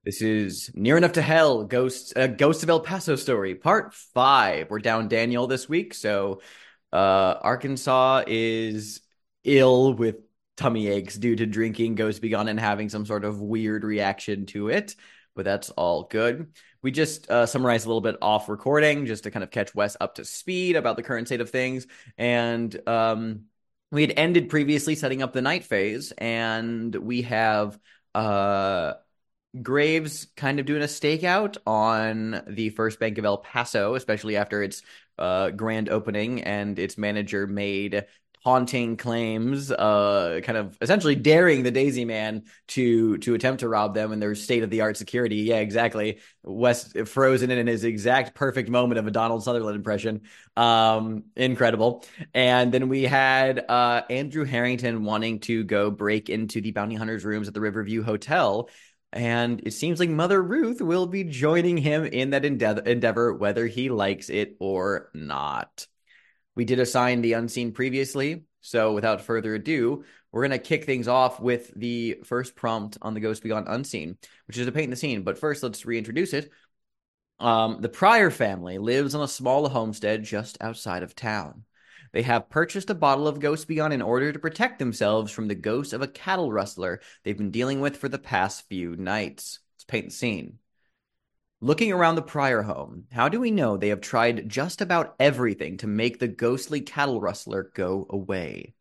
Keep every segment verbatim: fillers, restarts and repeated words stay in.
This is Near Enough to Hell, Ghost, uh, Ghost of El Paso story, part five. We're down Daniel this week, so uh, Arkansas is ill with tummy aches due to drinking Ghost Begun and having some sort of weird reaction to it, but that's all good. We just uh, summarized a little bit off recording just to kind of catch Wes up to speed about the current state of things, and um, we had ended previously setting up the night phase, and we have uh Graves kind of doing a stakeout on the First Bank of El Paso, especially after its uh, grand opening and its manager made taunting claims, uh, kind of essentially daring the Daisy Man to to attempt to rob them in their state of the art security. Yeah, exactly. West frozen in his exact perfect moment of a Donald Sutherland impression. Um, incredible. And then we had uh, Andrew Harrington wanting to go break into the bounty hunters' rooms at the Riverview Hotel, and it seems like Mother Ruth will be joining him in that endeavor, endeavor, whether he likes it or not. We did assign the unseen previously, so without further ado, we're going to kick things off with the first prompt on the Ghost Beyond Unseen, which is to paint the scene. But first, let's reintroduce it. Um, the Pryor family lives on a small homestead just outside of town. They have purchased a bottle of Ghost Beyond in order to protect themselves from the ghost of a cattle rustler they've been dealing with for the past few nights. Let's paint the scene. Looking around the Pryor home, how do we know they have tried just about everything to make the ghostly cattle rustler go away?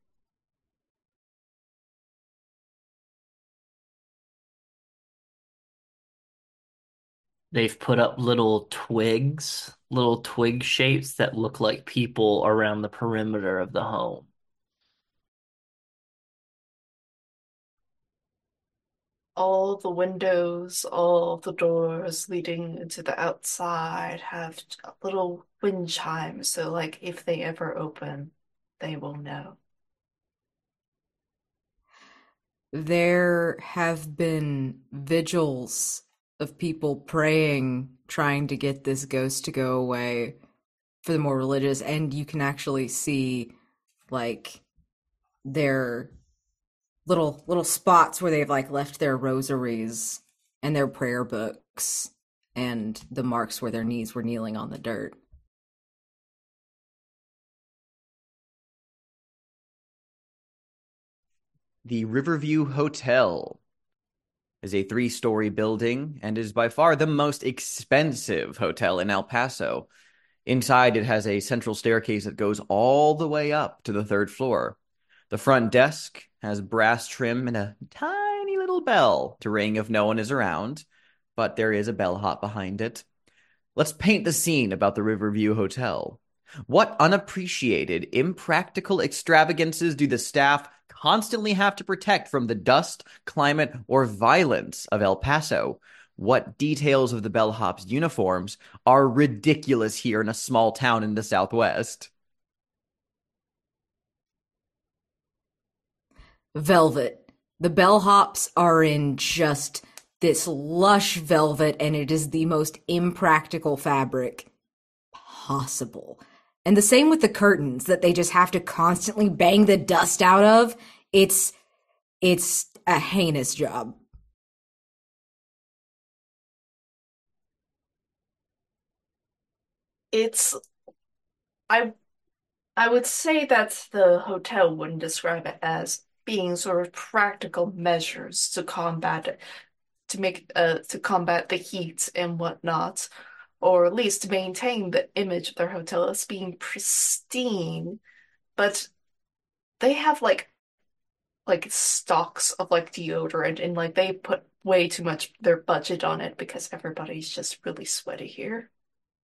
They've put up little twigs, little twig shapes that look like people around the perimeter of the home. All the windows, all the doors leading into the outside have little wind chimes, so like if they ever open, they will know. There have been vigils of people praying, trying to get this ghost to go away for the more religious, and you can actually see like their little little spots where they've like left their rosaries and their prayer books and the marks where their knees were kneeling on the dirt. The Riverview Hotel is a three story building and is by far the most expensive hotel in El Paso. Inside, it has a central staircase that goes all the way up to the third floor. The front desk has brass trim and a tiny little bell to ring if no one is around, but there is a bellhop behind it. Let's paint the scene about the Riverview Hotel. What unappreciated, impractical extravagances do the staff constantly have to protect from the dust, climate, or violence of El Paso? What details of the bellhop's uniforms are ridiculous here in a small town in the Southwest? Velvet. The bellhops are in just this lush velvet, and it is the most impractical fabric possible. And the same with the curtains that they just have to constantly bang the dust out of. It's it's a heinous job. It's I I would say that the hotel wouldn't describe it as being sort of practical measures to combat it, to make uh to combat the heat and whatnot, or at least to maintain the image of their hotel as being pristine. But they have like like stocks of like deodorant and like they put way too much their budget on it because everybody's just really sweaty here.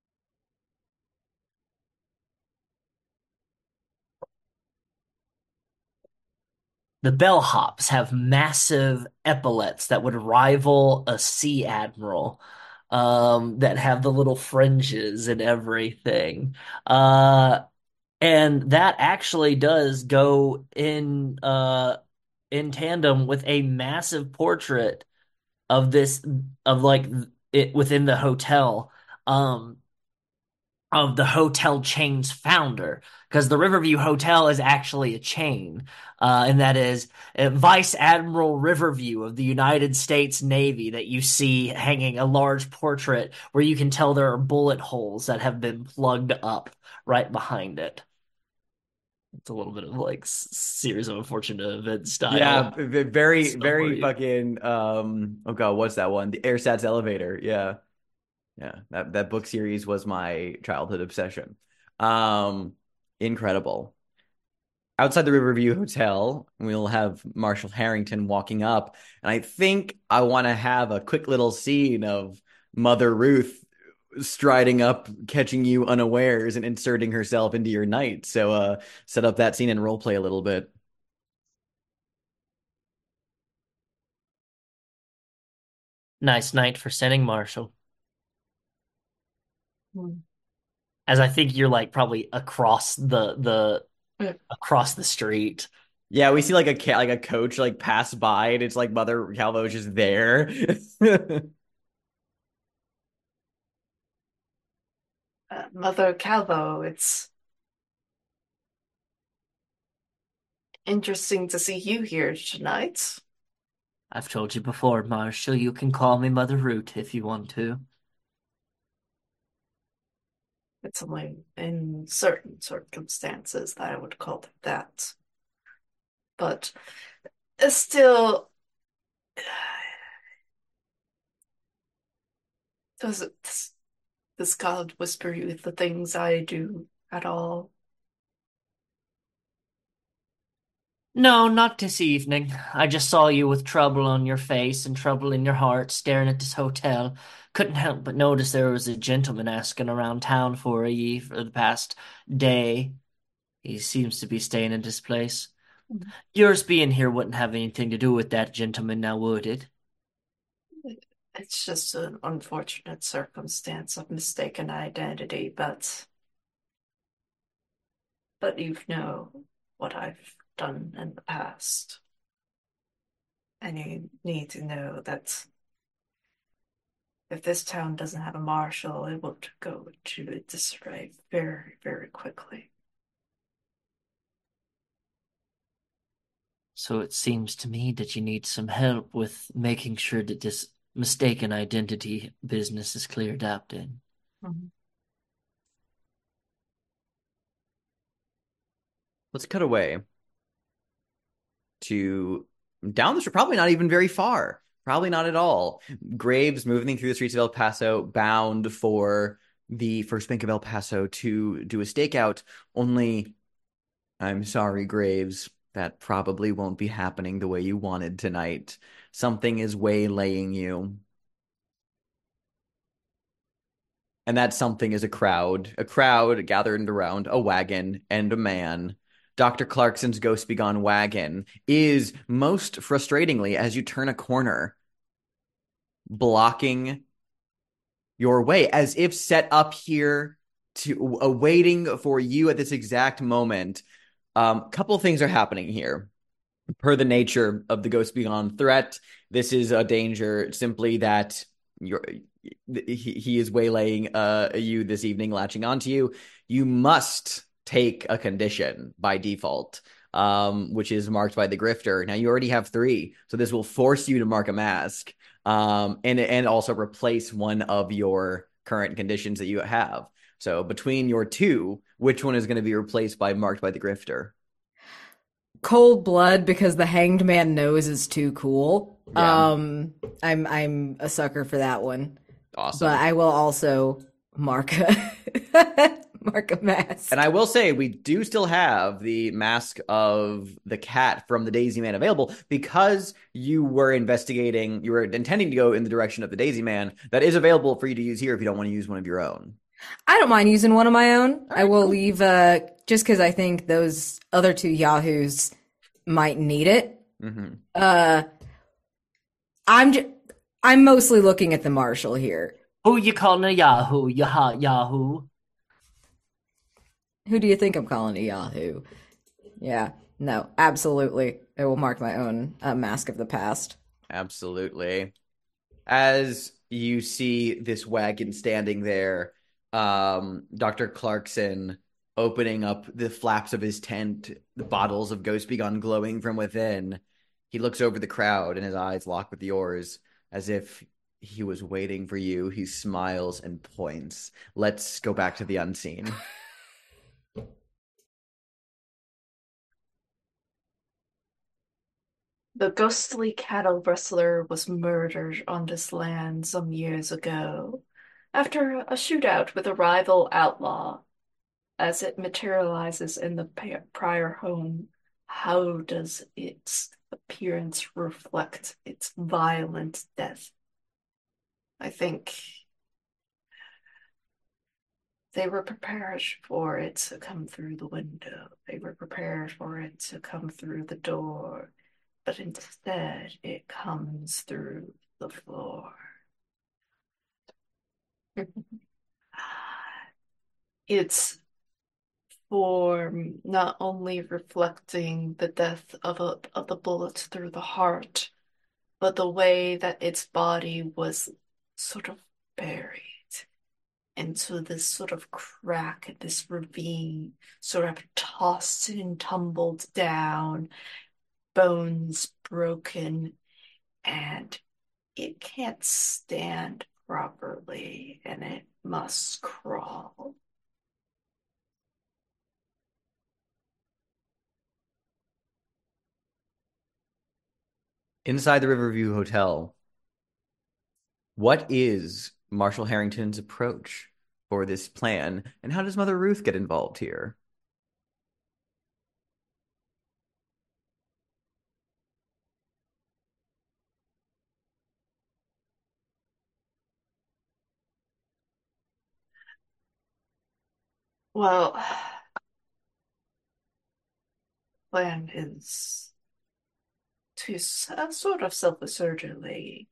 The bellhops have massive epaulets that would rival a sea admiral, um, that have the little fringes and everything. Uh, and that actually does go in uh in tandem with a massive portrait of this of like it within the hotel. Um of the hotel chain's founder. because the Riverview Hotel is actually a chain, uh, and that is uh, Vice Admiral Riverview of the United States Navy that you see hanging a large portrait where you can tell there are bullet holes that have been plugged up right behind it. It's a little bit of like s- series of unfortunate events Yeah, style v- very, very summary. fucking um oh god, what's that one? The Airsats Elevator. Yeah. Yeah. That that book series was my childhood obsession. Um, incredible. Outside the Riverview Hotel, we'll have Marshall Harrington walking up, and I think I want to have a quick little scene of Mother Ruth striding up, catching you unawares, and inserting herself into your night. So, uh, set up that scene and role play a little bit. Nice night for setting, Marshall. Hmm. As I think you're like probably across the the Yeah. across the street. Yeah, we see like a ca- like a coach like pass by, and it's like Mother Calvo just there. Uh, Mother Calvo, it's interesting to see you here tonight. I've told you before, Marshall, you can call me Mother Root if you want to. It's only in certain circumstances that I would call it that. But it's still, does it, does God whisper you the things I do at all? No, not this evening. I just saw you with trouble on your face and trouble in your heart staring at this hotel. Couldn't help but notice there was a gentleman asking around town for ye for the past day. He seems to be staying in this place. Yours being here wouldn't have anything to do with that gentleman now, would it? It's just an unfortunate circumstance of mistaken identity, but but you know what I've done in the past. And you need to know that if this town doesn't have a marshal, it will go to disarray very, very quickly. So it seems to me that you need some help with making sure that this mistaken identity business is cleared up then. Mhm. Let's cut away to down the street, probably not even very far. Probably not at all. Graves moving through the streets of El Paso, bound for the First Bank of El Paso to do a stakeout. Only, I'm sorry, Graves, that probably won't be happening the way you wanted tonight. Something is waylaying you. And that something is a crowd, a crowd gathered around a wagon and a man. Doctor Clarkson's Ghost Begone wagon is most frustratingly as you turn a corner, blocking your way as if set up here to uh, waiting for you at this exact moment. Um, couple things are happening here. Per the nature of the Ghost Begone threat, this is a danger simply that you're he, he is waylaying uh, you this evening, latching onto you. You must take a condition by default, um, which is marked by the Grifter. Now you already have three, so this will force you to mark a mask, um, and and also replace one of your current conditions that you have. So between your two, which one is going to be replaced by marked by the Grifter? Cold blood because the hanged man nose is too cool. Yeah. Um, I'm I'm a sucker for that one. Awesome. But I will also mark a mark a mask. And I will say, we do still have the mask of the cat from the Daisy Man available because you were investigating, you were intending to go in the direction of the Daisy Man. That is available for you to use here if you don't want to use one of your own. I don't mind using one of my own. right, I will cool. leave uh just because I think those other two yahoos might need it. Mm-hmm. Uh, I'm j- I'm mostly looking at the marshal here. Who you calling a Yahoo? Yaha Yahoo. Who do you think I'm calling a yahoo? Yeah, no, absolutely. I will mark my own uh, mask of the past. Absolutely. As you see this wagon standing there, um, Doctor Clarkson opening up the flaps of his tent, the bottles of Ghost Begun glowing from within. He looks over the crowd and his eyes lock with yours as if he was waiting for you. He smiles and points. Let's go back to the unseen. The ghostly cattle rustler was murdered on this land some years ago after a shootout with a rival outlaw. As it materializes in the pa- prior home, how does its appearance reflect its violent death? I think they were prepared for it to come through the window. They were prepared for it to come through the door, but instead it comes through the floor. Its form not only reflecting the death of a of the bullet through the heart, but the way that its body was sort of buried into this sort of crack, this ravine, sort of tossed and tumbled down, bones broken, and it can't stand properly, and it must crawl. Inside the Riverview Hotel, what is Marshall Harrington's approach for this plan, and how does Mother Ruth get involved here? Well, plan is to s- uh, sort of self-assertively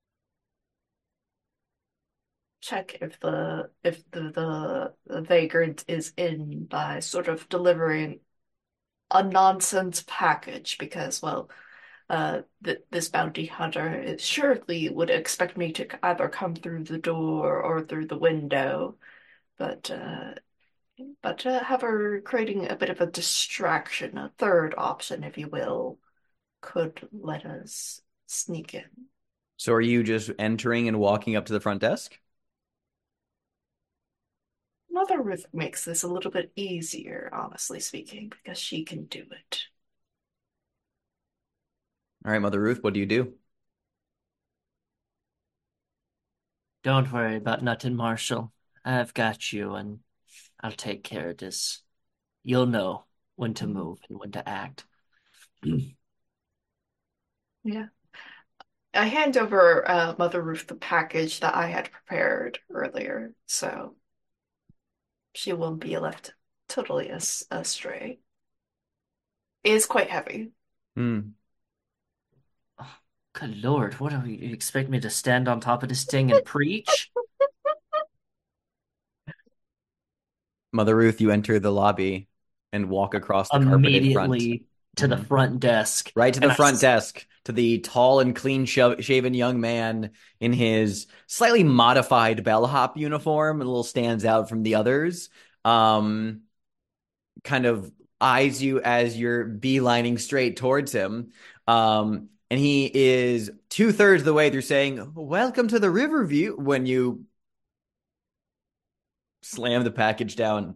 check if the if the, the the vagrant is in by sort of delivering a nonsense package because well uh th this bounty hunter is surely would expect me to either come through the door or through the window, but uh but uh, have her creating a bit of a distraction, a third option, if you will, could let us sneak in. So are you just entering and walking up to the front desk? Mother Ruth makes this a little bit easier, honestly speaking, because she can do it. All right, Mother Ruth, what do you do? Don't worry about nothing, Marshall. I've got you, and I'll take care of this. You'll know when to move and when to act. Yeah. I hand over uh, Mother Ruth the package that I had prepared earlier, so she won't be left totally as astray. It is quite heavy. Hmm. Good Lord, what do you expect me to stand on top of this thing and preach? Mother Ruth, you enter the lobby and walk across the carpet in front. Immediately to the Mhm. front desk. Right to the And I front s- desk, to the tall and clean-shaven young man in his slightly modified bellhop uniform, a little stands out from the others. Um, kind of eyes you as you're beelining straight towards him. Um, and he is two-thirds of the way through saying, "Welcome to the Riverview," when you slam the package down.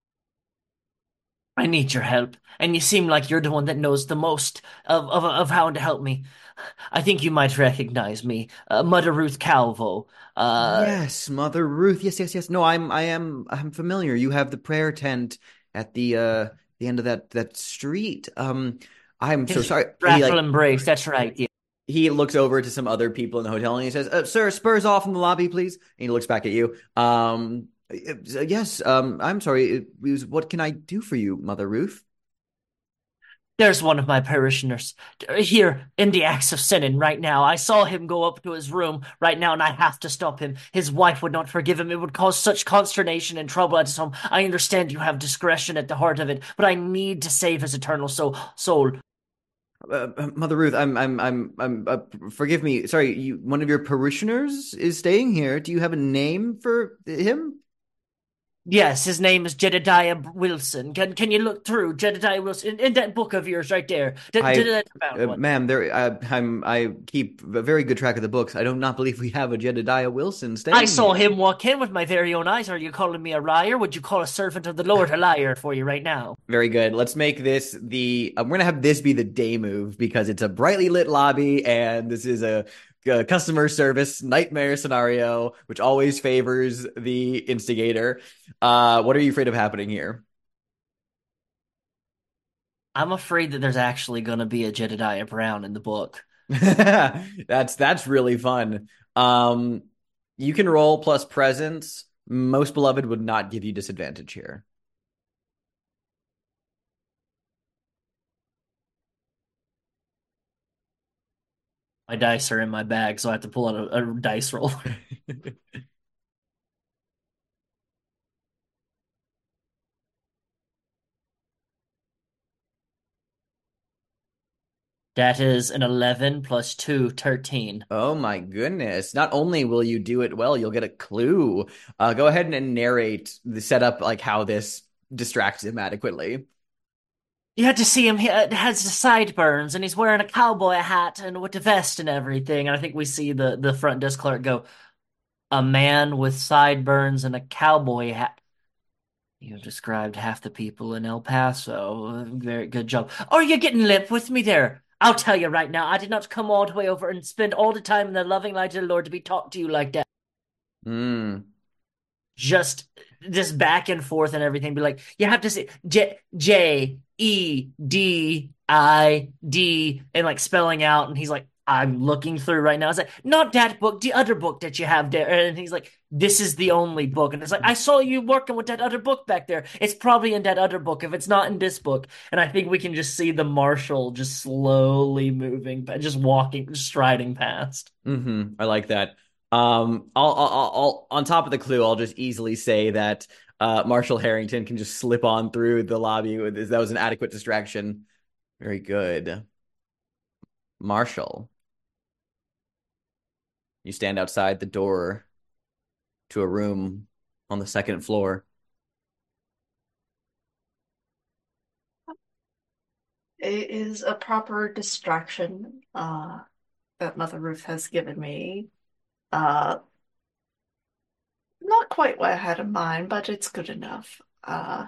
I need your help, and you seem like you're the one that knows the most of, of, of how to help me. I think you might recognize me, uh, Mother Ruth Calvo. Uh, Yes, Mother Ruth. Yes, yes, yes. No, I'm I am I'm familiar. You have the prayer tent at the uh the end of that that street. Um I'm so his sorry. He raffle like embrace, that's right. Yeah. he looks over to some other people in the hotel and he says, uh, "Sir, spurs off in the lobby, please." And he looks back at you. Um uh, yes, um I'm sorry. It was, what can I do for you, Mother Ruth? There's one of my parishioners here in the acts of sinning right now. I saw him go up to his room right now, and I have to stop him. His wife would not forgive him. It would cause such consternation and trouble at his home. I understand you have discretion at the heart of it, but I need to save his eternal soul. Soul. Uh, uh, Mother Ruth, I'm I'm I'm I'm uh, forgive me. Sorry, you one of your parishioners is staying here. Do you have a name for him? Yes, his name is Jedediah Wilson. Can can you look through Jedediah Wilson in, in that book of yours right there? Did, I, did I found uh, one? ma'am, there, I, I'm, I keep a very good track of the books. I do not believe we have a Jedediah Wilson I staying saw here. him walk in with my very own eyes. Are you calling me a liar? Would you call a servant of the Lord a liar for you right now? Very good. Let's make this the. I'm gonna have this be the day move because it's a brightly lit lobby, and this is a, a customer service nightmare scenario, which always favors the instigator. Uh, what are you afraid of happening here? I'm afraid that there's actually going to be a Jedediah Brown in the book. That's that's really fun. Um, you can roll plus presence. Most beloved would not give you disadvantage here. My dice are in my bag, so I have to pull out a, a dice roll. That is an eleven plus two, thirteen. Oh my goodness. Not only will you do it well, you'll get a clue. Uh, go ahead and narrate the setup, like how this distracts him adequately. You had to see him. He uh, has the sideburns, and he's wearing a cowboy hat and with the vest and everything. And I think we see the the front desk clerk go, "A man with sideburns and a cowboy hat." You described half the people in El Paso. Very good job. Oh, you're getting limp with me there. I'll tell you right now, I did not come all the way over and spend all the time in the loving light of the Lord to be talked to you like that. Hmm. Just this back and forth and everything. Be like, you have to say J J E D I D and like spelling out, and he's like, I'm looking through right now. It's like, not that book, the other book that you have there. And he's like, this is the only book. And it's like, I saw you working with that other book back there. It's probably in that other book if it's not in this book. And I think we can just see the marshal just slowly moving, just walking, just striding past. Mm-hmm. I like that. Um, I'll, I'll, I'll, I'll- on top of the clue, I'll just easily say that uh, Marshall Harrington can just slip on through the lobby. With this. That was an adequate distraction. Very good. Marshall, you stand outside the door to a room on the second floor. It is a proper distraction uh, that Mother Ruth has given me. Uh, Not quite what I had in mind, but it's good enough. Uh,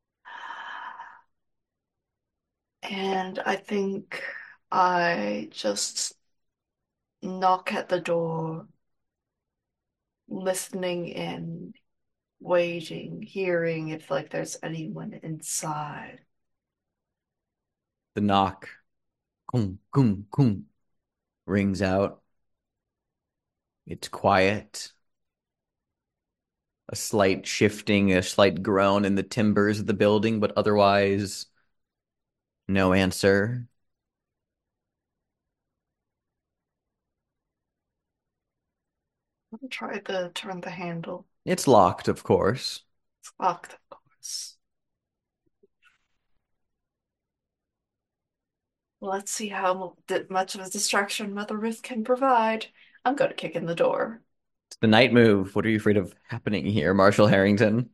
and I think I just knock at the door, listening in, waiting, hearing if like there's anyone inside. The knock, kum, kum, kum, rings out. It's quiet. A slight shifting, a slight groan in the timbers of the building, but otherwise, no answer. I'll try to turn the handle. It's locked, of course. It's locked, of course. Let's see how much of a distraction Mother Ruth can provide. I'm going to kick in the door. It's the night move. What are you afraid of happening here, Marshall Harrington?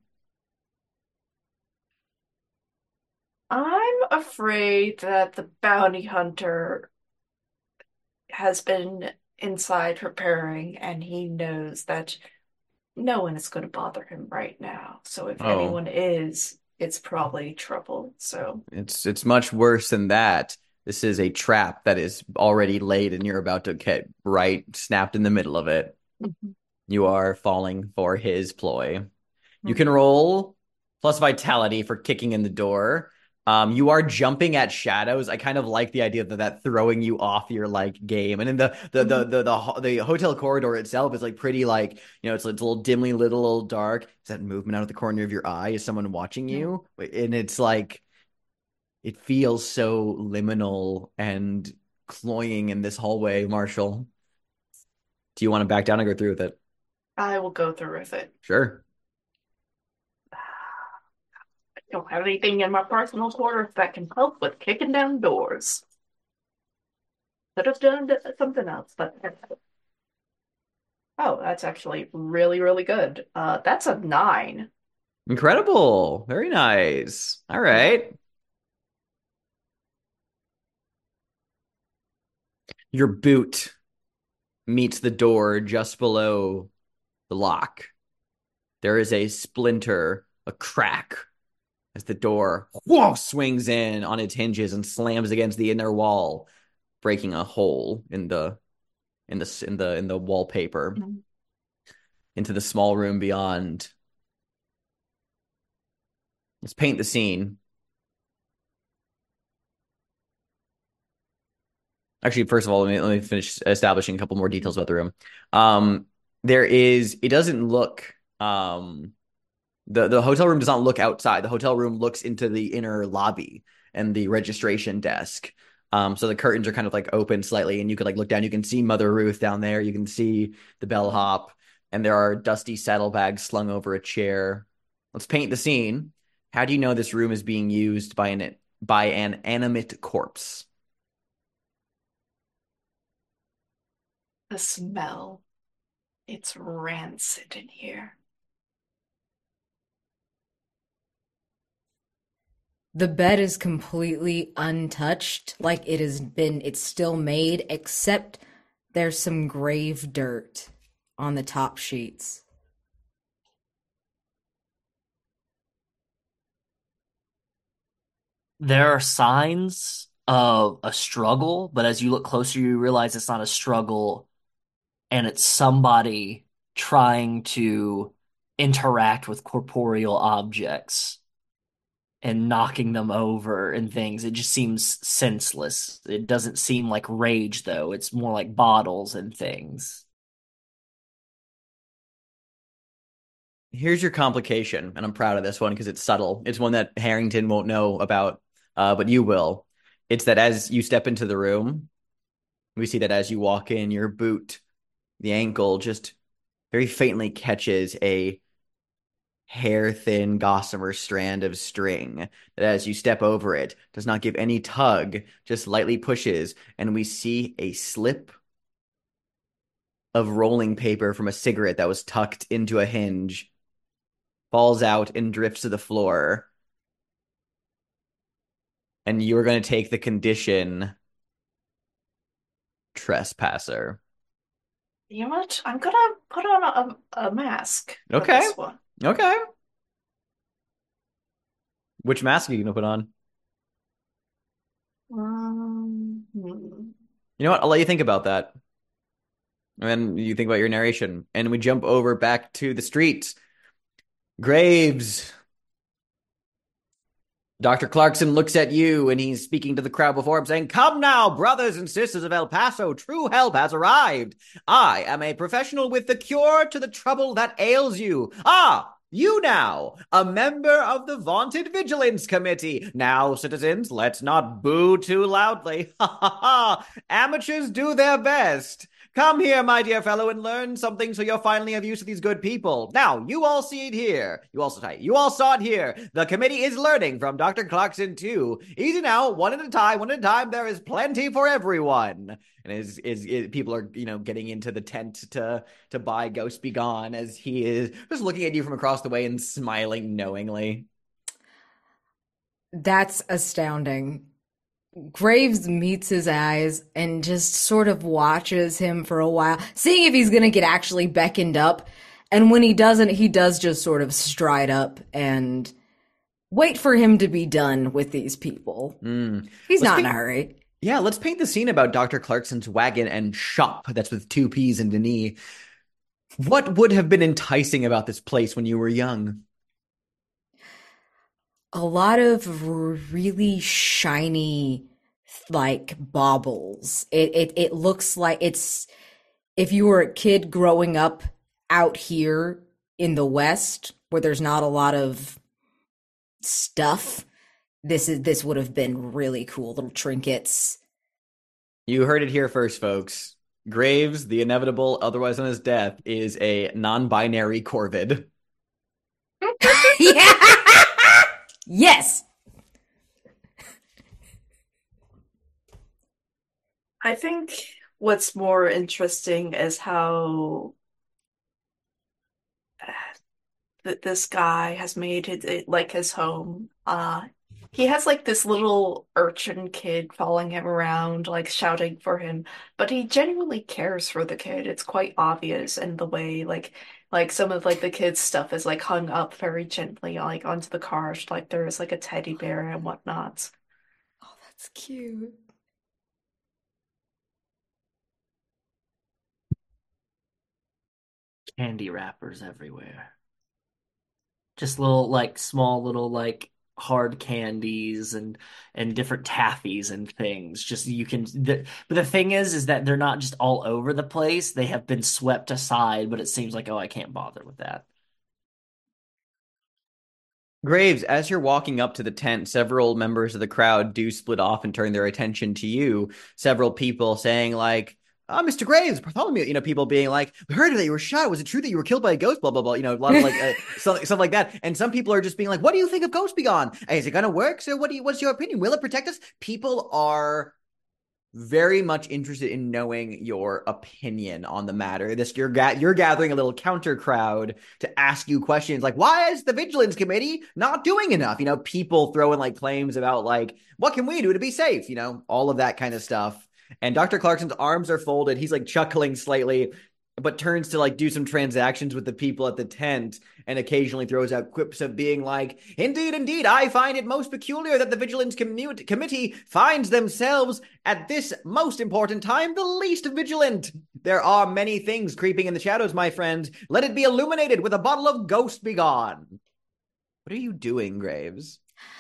I'm afraid that the bounty hunter has been inside preparing, and he knows that no one is going to bother him right now. So if Oh, anyone is, it's probably trouble. So it's it's much worse than that. This is a trap that is already laid, and you're about to get right snapped in the middle of it. Mhm. You are falling for his ploy. You can Mhm. roll plus vitality for kicking in the door. Um, you are jumping at shadows. I kind of like the idea of that throwing you off your like game. And then the the the Mhm. the the, ho- the hotel corridor itself is like pretty like you know it's, it's a little dimly lit, a little dark. Is that movement out of the corner of your eye? Is someone watching Mhm. you? And it's like it feels so liminal and cloying in this hallway, Marshall. Do you want to back down and go through with it? I will go through with it. Sure. I don't have anything in my personal quarters that can help with kicking down doors. Could have done something else, but oh, that's actually really, really good. Uh, that's a nine. Incredible. Very nice. All right. Your boot meets the door just below the lock. There is a splinter, a crack, as the door whoa, swings in on its hinges and slams against the inner wall, breaking a hole in the in the in the in the wallpaper Mhm. into the small room beyond. Let's paint the scene. Actually, first of all, let me let me finish establishing a couple more details about the room. Um, there is it doesn't look um the the hotel room does not look outside. The hotel room looks into the inner lobby and the registration desk. Um, so the curtains are kind of like open slightly, and you could like look down. You can see Mother Ruth down there. You can see the bellhop, and there are dusty saddlebags slung over a chair. Let's paint the scene. How do you know this room is being used by an by an animate corpse? The smell. It's rancid in here. The bed is completely untouched, like it has been, it's still made, except there's some grave dirt on the top sheets. There are signs of a struggle, but as you look closer, you realize it's not a struggle and it's somebody trying to interact with corporeal objects and knocking them over and things. It just seems senseless. It doesn't seem like rage, though. It's more like bottles and things. Here's your complication, and I'm proud of this one because it's subtle. It's one that Harrington won't know about, uh, but you will. It's that as you step into the room, we see that as you walk in, your boot, the ankle, just very faintly catches a hair-thin gossamer strand of string that as you step over it, does not give any tug, just lightly pushes, and we see a slip of rolling paper from a cigarette that was tucked into a hinge falls out and drifts to the floor. And you're going to take the condition trespasser. You know what? I'm gonna put on a, a mask for Okay. this one. Okay. Which mask are you going to put on? Um, hmm. You know what? I'll let you think about that. And then you think about your narration. And we jump over back to the street. Graves. Doctor Clarkson looks at you and he's speaking to the crowd before him saying, "Come now, brothers and sisters of El Paso, true help has arrived. I am a professional with the cure to the trouble that ails you. Ah, you now, a member of the vaunted Vigilance Committee. Now, citizens, let's not boo too loudly. Ha ha ha. Amateurs do their best. Come here, my dear fellow, and learn something so you're finally of use to these good people. Now, you all see it here. You also you all saw it here. The committee is learning from Doctor Clarkson too. Easy now, one at a time, one at a time. There is plenty for everyone." And is is, is people are you know getting into the tent to to buy Ghost Be Gone as he is just looking at you from across the way and smiling knowingly. That's astounding. Graves meets his eyes and just sort of watches him for a while, seeing if he's going to get actually beckoned up. And when he doesn't, he does just sort of stride up and wait for him to be done with these people. Mm. He's Let's not paint, in a hurry. Yeah, let's paint the scene about Doctor Clarkson's wagon and shop that's with two P's and an E. What would have been enticing about this place when you were young? A lot of really shiny, like, baubles. It, it it looks like it's if you were a kid growing up out here in the West where there's not a lot of stuff, this is this would have been really cool. Little trinkets. You heard it here first, folks. Graves, the inevitable, otherwise known as Death, is a non-binary corvid. Yeah. Yes. I think what's more interesting is how that this guy has made it, it like his home. Uh, he has like this little urchin kid following him around, like shouting for him, but he genuinely cares for the kid. It's quite obvious in the way like like some of like the kid's stuff is like hung up very gently like onto the car, like there is like a teddy bear and whatnot. Oh, that's cute. Candy wrappers everywhere. Just little like small little like hard candies and and different taffies and things. Just you can the, but the thing is is that they're not just all over the place. They have been swept aside, but it seems like, oh, I can't bother with that. Graves, as you're walking up to the tent, several members of the crowd do split off and turn their attention to you. Several people saying like, "Oh, Mister Graves, Bartholomew," you know, people being like, "We heard that you were shot. Was it true that you were killed by a ghost?" Blah blah blah. You know, a lot of like uh, something, something like that. And some people are just being like, "What do you think of Ghost Begone? Is it gonna work? So, what do you? What's your opinion? Will it protect us?" People are very much interested in knowing your opinion on the matter. This you're ga- you're gathering a little counter crowd to ask you questions like, why is the Vigilance Committee not doing enough? You know, people throwing like claims about like, what can we do to be safe? You know, all of that kind of stuff. And Doctor Clarkson's arms are folded. He's like chuckling slightly, but turns to like do some transactions with the people at the tent and occasionally throws out quips of being like, indeed, indeed, I find it most peculiar that the Vigilance commu- Committee finds themselves at this most important time the least vigilant. There are many things creeping in the shadows, my friend. Let it be illuminated with a bottle of Ghost Begone. What are you doing, Graves?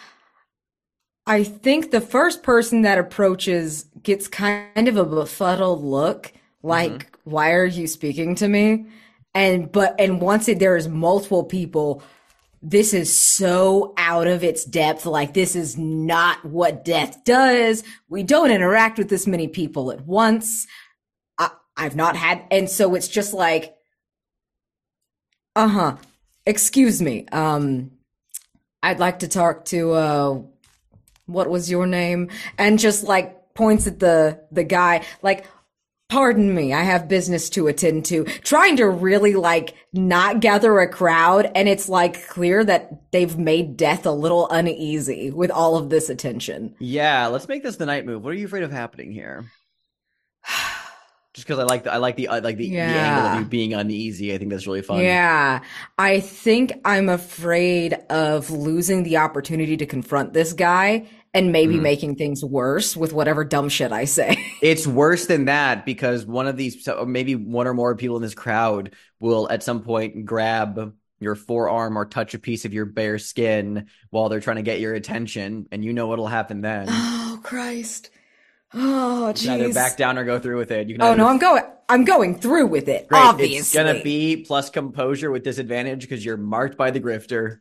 I think the first person that approaches gets kind of a befuddled look, like, mm-hmm. Why are you speaking to me? And but and once it, there is multiple people, this is so out of its depth. Like, this is not what death does. We don't interact with this many people at once. I, I've not had, and so it's just like, uh-huh. Excuse me. Um, I'd like to talk to uh what was your name? And just like points at the the guy, like, pardon me, I have business to attend to. Trying to really like not gather a crowd, and it's like clear that they've made death a little uneasy with all of this attention. Yeah, let's make this the night move. What are you afraid of happening here? Just because I like the I like the uh, like the, yeah. the angle of you being uneasy. I think that's really fun. Yeah, I think I'm afraid of losing the opportunity to confront this guy and maybe mm. making things worse with whatever dumb shit I say. It's worse than that, because one of these, so maybe one or more people in this crowd will at some point grab your forearm or touch a piece of your bare skin while they're trying to get your attention, and you know what'll happen then. Oh, Christ. Oh, jeez. You can either back down or go through with it. You can oh either... no, I'm going. I'm going through with it. Great. Obviously, it's gonna be plus composure with disadvantage because you're marked by the grifter.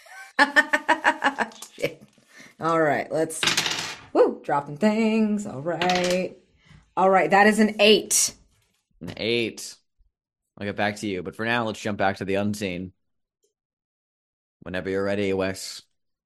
Shit. All right, let's. Woo, dropping things. All right, all right. That is an eight. An eight. I'll get back to you, but for now, let's jump back to the unseen. Whenever you're ready, Wes.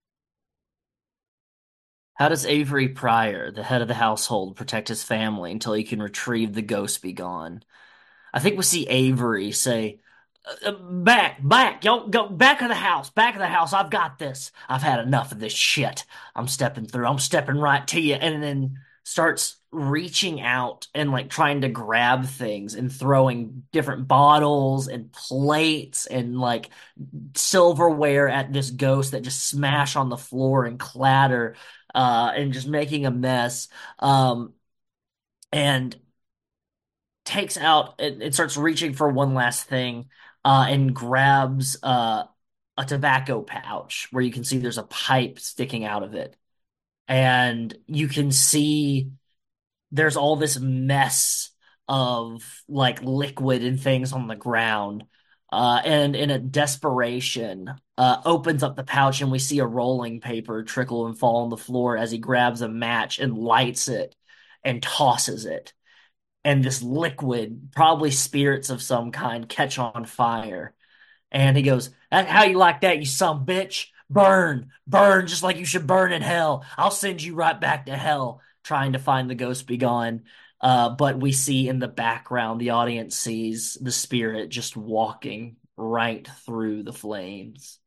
How does Avery Pryor, the head of the household, protect his family until he can retrieve the Ghost Begone? I think we see Avery say, uh, back, back, y'all go back of the house, back of the house. I've got this. I've had enough of this shit. I'm stepping through. I'm stepping right to you. And then starts reaching out and like trying to grab things and throwing different bottles and plates and like silverware at this ghost that just smash on the floor and clatter. Uh, and just making a mess, um, and takes out and, and starts reaching for one last thing, uh, and grabs uh, a tobacco pouch where you can see there's a pipe sticking out of it, and you can see there's all this mess of like liquid and things on the ground. Uh, and in a desperation, uh, opens up the pouch and we see a rolling paper trickle and fall on the floor as he grabs a match and lights it and tosses it. And this liquid, probably spirits of some kind, catch on fire. And he goes, how you like that, you son bitch? Burn, burn, just like you should burn in hell. I'll send you right back to hell, trying to find the Ghost Begone. Uh, but we see in the background, the audience sees the spirit just walking right through the flames.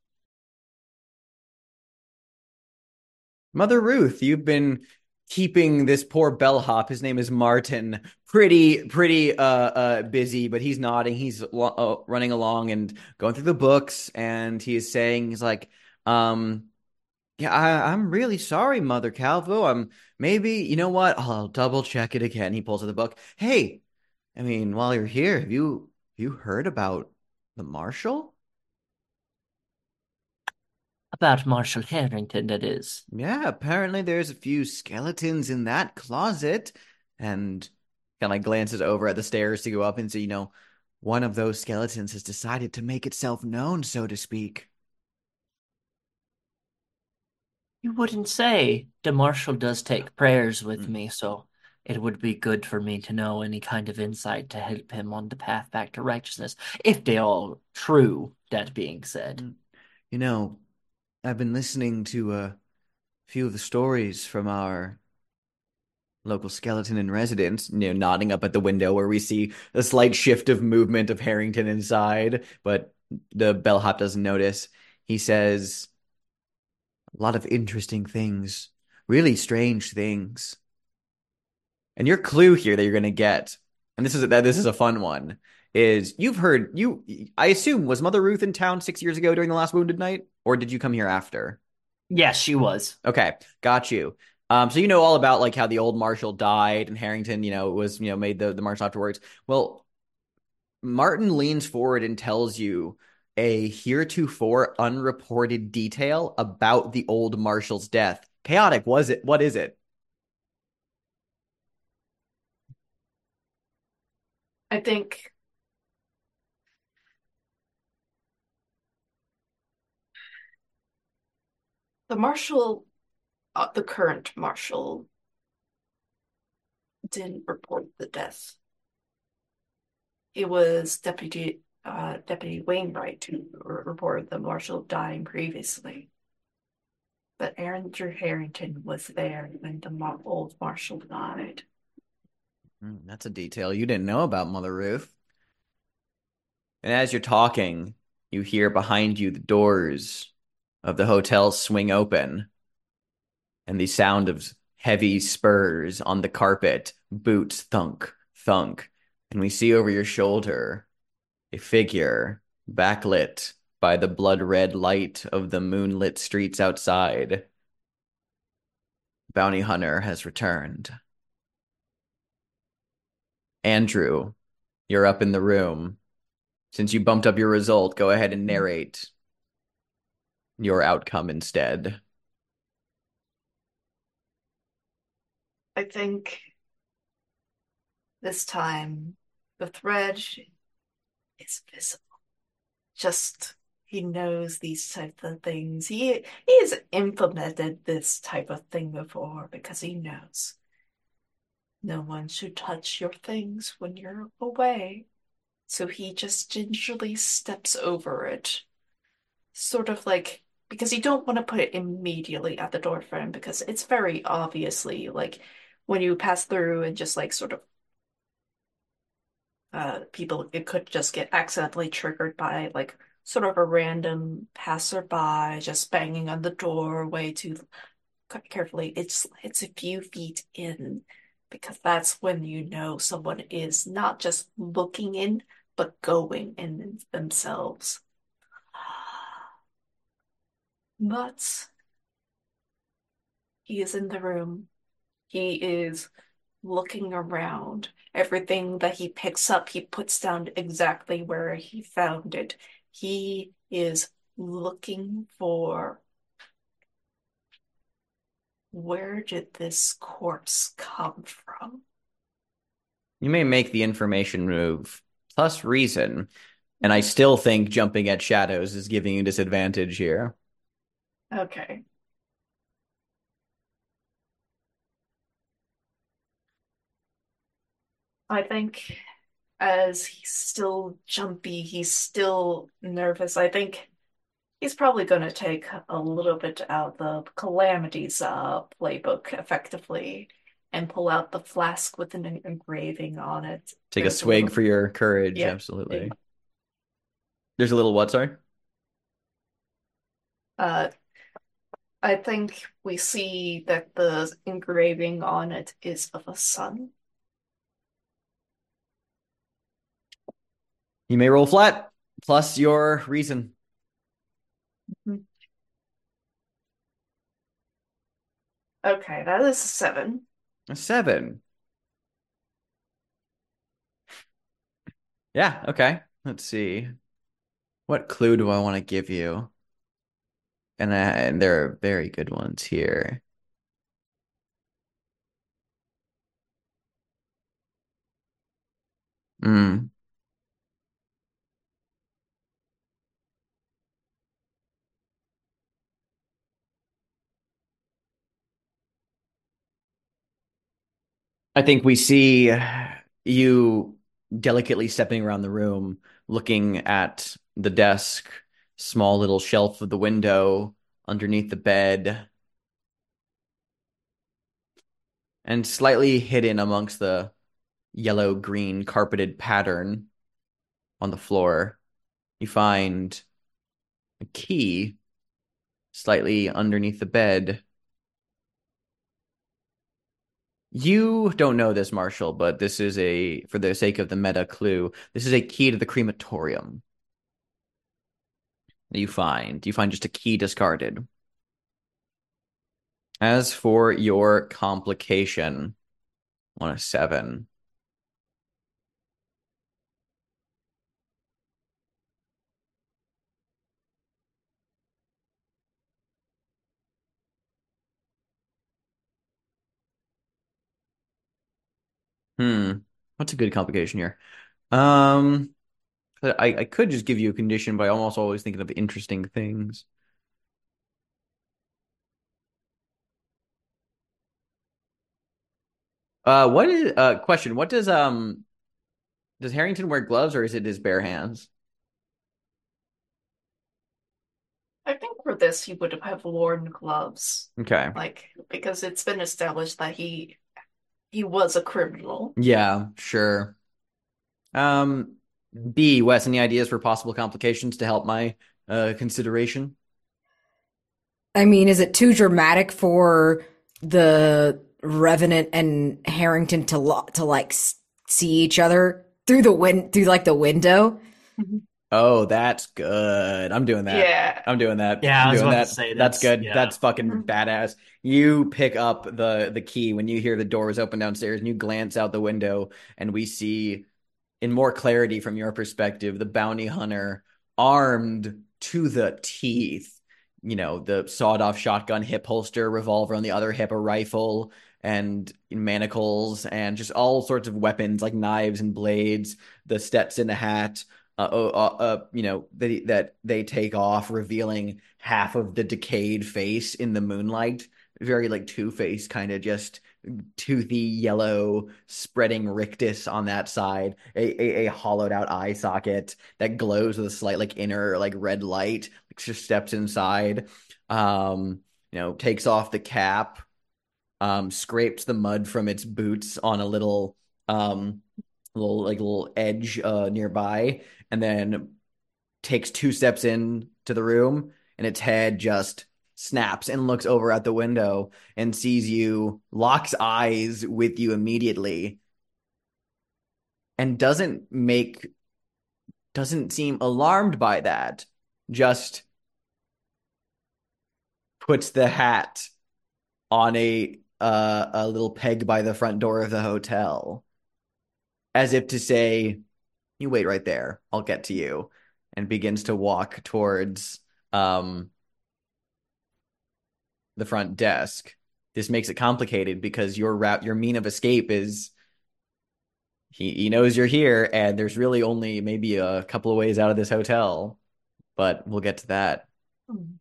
Mother Ruth, you've been keeping this poor bellhop, his name is Martin, pretty pretty uh uh busy, but he's nodding, he's lo uh, running along and going through the books, and he is saying, he's like, um yeah, I, I'm really sorry, Mother Calvo. I'm maybe, you know what? I'll double check it again. He pulls out the book. Hey, I mean, while you're here, have you have you heard about the Marshal? About Marshall Harrington, that is. Yeah, apparently there's a few skeletons in that closet. And kind of glances over at the stairs to go up and see, you know, one of those skeletons has decided to make itself known, so to speak. You wouldn't say. The Marshal does take prayers with Mm. me, so it would be good for me to know any kind of insight to help him on the path back to righteousness, if they all true, that being said. Mm. You know, I've been listening to a few of the stories from our local skeleton in residence, you know, nodding up at the window where we see a slight shift of movement of Harrington inside, but the bellhop doesn't notice. He says a lot of interesting things, really strange things. And your clue here that you're going to get, and this is that this is a fun one, is you've heard you. I assume was Mother Ruth in town six years ago during the last Wounded Night, or did you come here after? Yes, she was. Okay, got you. Um, so you know all about like how the old Marshal died and Harrington, you know, was you know made the the Marshal afterwards. Well, Martin leans forward and tells you a heretofore unreported detail about the old Marshal's death. Chaotic, was it? What is it? I think the marshal, uh, the current marshal, didn't report the death. It was Deputy uh, Deputy Wainwright who r- reported the marshal dying previously. But Andrew Harrington was there when the mar old marshal died. Hmm, that's a detail you didn't know about, Mother Ruth. And as you're talking, you hear behind you the doors of the hotel swing open and the sound of heavy spurs on the carpet, boots thunk, thunk. And we see over your shoulder a figure backlit by the blood red light of the moonlit streets outside. Bounty Hunter has returned. Andrew, you're up in the room. Since you bumped up your result, go ahead and narrate your outcome instead. I think this time the thread is visible. Just he knows these types of things. He he has implemented this type of thing before because he knows no one should touch your things when you're away. So he just gingerly steps over it. Sort of like because you don't want to put it immediately at the door for him because it's very obviously like when you pass through and just like sort of uh people it could just get accidentally triggered by like sort of a random passerby just banging on the door way too carefully. It's it's a few feet in because that's when you know someone is not just looking in but going in themselves. But he is in the room. He is looking around. Everything that he picks up, he puts down exactly where he found it. He is looking for where did this corpse come from? You may make the information move plus reason, and I still think jumping at shadows is giving you disadvantage here. Okay. I think as he's still jumpy, he's still nervous. I think he's probably going to take a little bit out the Calamities uh, playbook effectively and pull out the flask with an engraving on it. Take a There's a swig little, for your courage, yeah, absolutely. There's a little what, sorry? Uh, I think we see that the engraving on it is of a sun. You may roll flat plus your reason. Mhm. Okay, that is a seven. A seven. Yeah, okay. Let's see. What clue do I want to give you? And, uh, and there are very good ones here. Hmm. I think we see you delicately stepping around the room, looking at the desk, small little shelf of the window, underneath the bed, and slightly hidden amongst the yellow green carpeted pattern on the floor. You find a key slightly underneath the bed. You don't know this, Marshall, but this is a, for the sake of the meta clue, this is a key to the crematorium that you find. You find just a key discarded. As for your complication, on a seven. Hmm. What's a good complication here? Um, I, I could just give you a condition, but I'm also always thinking of interesting things. Uh, what is uh question? What does um does Harrington wear gloves or is it his bare hands? I think for this he would have worn gloves, Okay. like because it's been established that he he was a criminal. Yeah, sure. Um, B, Wes, any ideas for possible complications to help my uh consideration? I mean, is it too dramatic for the Revenant and Harrington to lo- to like s- see each other through the win through like the window? Mhm. Oh, that's good. I'm doing that. Yeah. I'm doing that. Yeah, I'm I was doing about to that. say That's that's good. yeah. That's fucking Mhm. badass. You pick up the the key when you hear the doors open downstairs and you glance out the window and we see in more clarity from your perspective the bounty hunter armed to the teeth. You know, the sawed-off shotgun hip holster, revolver on the other hip, a rifle and manacles and just all sorts of weapons like knives and blades, the Stetson hat uh, uh, uh, you know, that that they take off, revealing half of the decayed face in the moonlight. Very like Two-Face, kind of just toothy yellow, spreading rictus on that side, a, a, a hollowed out eye socket that glows with a slight like inner like red light. Like, just steps inside, um, you know, takes off the cap, um, scrapes the mud from its boots on a little um little like little edge uh nearby, and then takes two steps in to the room, and its head just snaps and looks over at the window and sees you, locks eyes with you immediately, and doesn't make doesn't seem alarmed by that. Just puts the hat on a uh, a little peg by the front door of the hotel, as if to say, "You wait right there. I'll get to you," and begins to walk towards um the front desk. This makes it complicated because your route, your mean of escape is he, he knows you're here, and there's really only maybe a couple of ways out of this hotel, but we'll get to that. Mhm.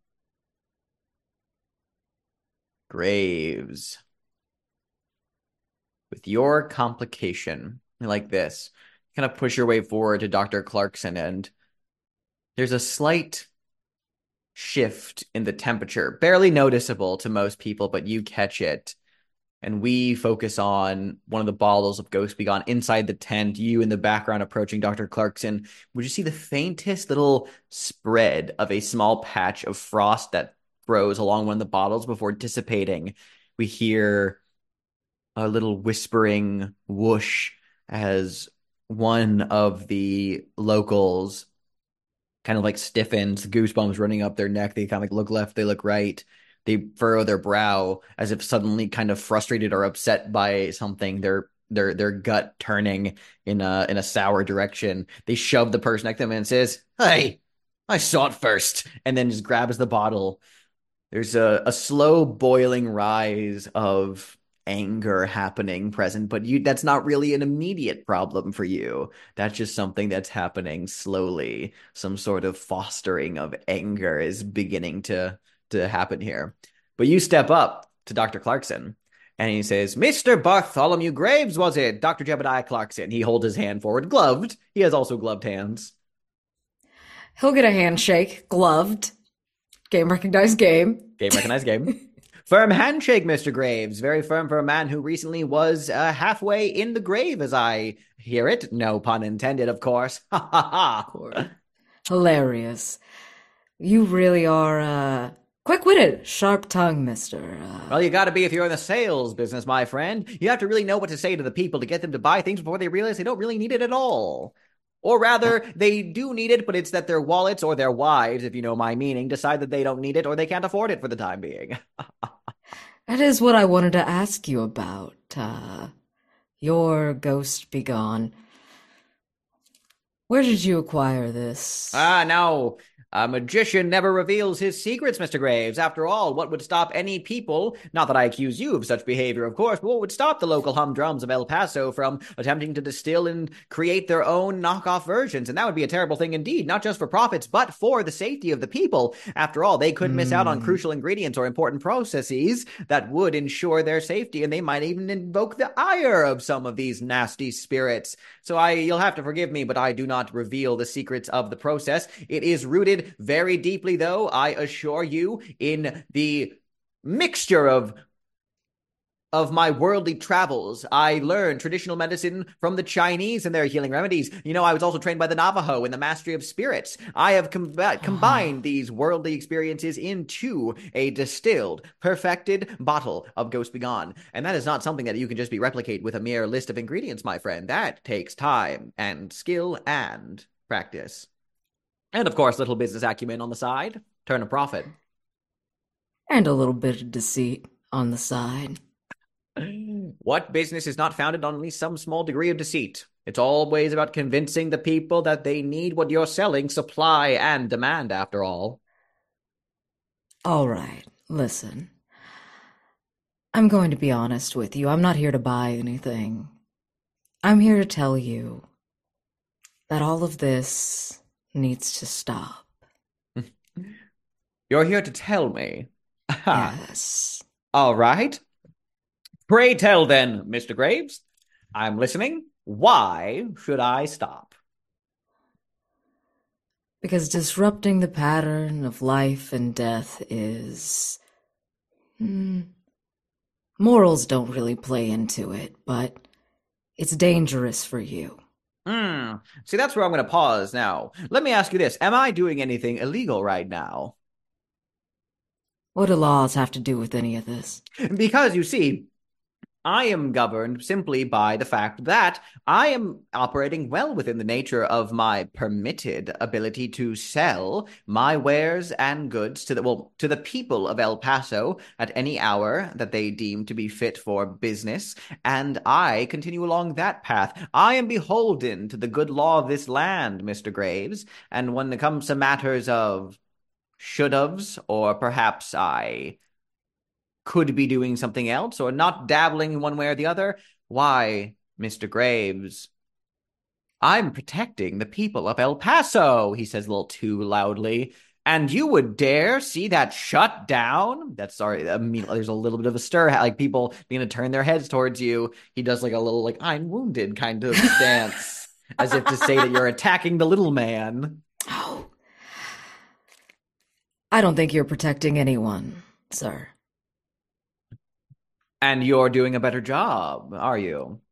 Graves, with your complication like this, kind of push your way forward to Doctor Clarkson, and there's a slight shift in the temperature, barely noticeable to most people, but you catch it. and we focus on one of the bottles of Ghost Be Gone inside the tent, you in the background approaching Doctor Clarkson, would you see the faintest little spread of a small patch of frost that froze along one of the bottles before dissipating? We hear a little whispering whoosh as one of the locals kind of like stiffens, goosebumps running up their neck. They kind of like look left, they look right. They furrow their brow as if suddenly kind of frustrated or upset by something. Their their their gut turning in a in a sour direction. They shove the person next to them and says, "Hey, I saw it first," and then just grabs the bottle. There's a, a slow boiling rise of anger happening present, but you that's not really an immediate problem for you. That's just something that's happening slowly. Some sort of fostering of anger is beginning to to happen here. But you step up to Doctor Clarkson and he says, "Mister Bartholomew Graves, was it? Doctor Jebediah Clarkson." He holds his hand forward, gloved. He has also gloved hands. He'll get a handshake, gloved. Game recognized game. Game recognized game. Firm handshake, Mister Graves. Very firm for a man who recently was uh, halfway in the grave, as I hear it. No pun intended, of course. Ha ha ha. Hilarious. You really are uh, quick-witted, sharp-tongued, mister. Uh... Well, you gotta be if you're in the sales business, my friend. You have to really know what to say to the people to get them to buy things before they realize they don't really need it at all. Or rather, they do need it, but it's that their wallets or their wives, if you know my meaning, decide that they don't need it or they can't afford it for the time being. That is what I wanted to ask you about. Uh, your Ghost Be Gone. Where did you acquire this? Ah, now, a magician never reveals his secrets, Mister Graves. After all, what would stop any people, not that I accuse you of such behavior, of course, but what would stop the local humdrums of El Paso from attempting to distill and create their own knockoff versions? And that would be a terrible thing indeed, not just for profits, but for the safety of the people. After all, they could miss mm. out on crucial ingredients or important processes that would ensure their safety, and they might even invoke the ire of some of these nasty spirits. So I, you'll have to forgive me, but I do not reveal the secrets of the process. It is rooted very deeply, though, I assure you, in the mixture of of my worldly travels. I learned traditional medicine from the Chinese and their healing remedies. You know, I was also trained by the Navajo in the mastery of spirits. I have com- combined these worldly experiences into a distilled, perfected bottle of Ghost Be Gone. And that is not something that you can just be replicate with a mere list of ingredients, my friend. That takes time and skill and practice. And, of course, little business acumen on the side. Turn a profit. And a little bit of deceit on the side. What business is not founded on at least some small degree of deceit? It's always about convincing the people that they need what you're selling, supply and demand, after all. All right, listen. I'm going to be honest with you. I'm not here to buy anything. I'm here to tell you that all of this needs to stop. You're here to tell me? Yes. All right. Pray tell then, Mister Graves. I'm listening. Why should I stop? Because disrupting the pattern of life and death is... Hmm, morals don't really play into it, but it's dangerous for you. Hmm. See, that's where I'm going to pause now. Let me ask you this. Am I doing anything illegal right now? What do laws have to do with any of this? Because, you see, I am governed simply by the fact that I am operating well within the nature of my permitted ability to sell my wares and goods to the well to the people of El Paso at any hour that they deem to be fit for business, and I continue along that path. I am beholden to the good law of this land, Mister Graves, and when it comes to matters of should-haves, or perhaps I could be doing something else, or not dabbling one way or the other, why, Mister Graves, I'm protecting the people of El Paso, he says a little too loudly. And you would dare see that shut down? That's sorry, I mean, there's a little bit of a stir, like people being to turn their heads towards you. He does like a little, like, I'm wounded kind of stance, as if to say that you're attacking the little man. Oh. I don't think you're protecting anyone, sir. And you're doing a better job, are you?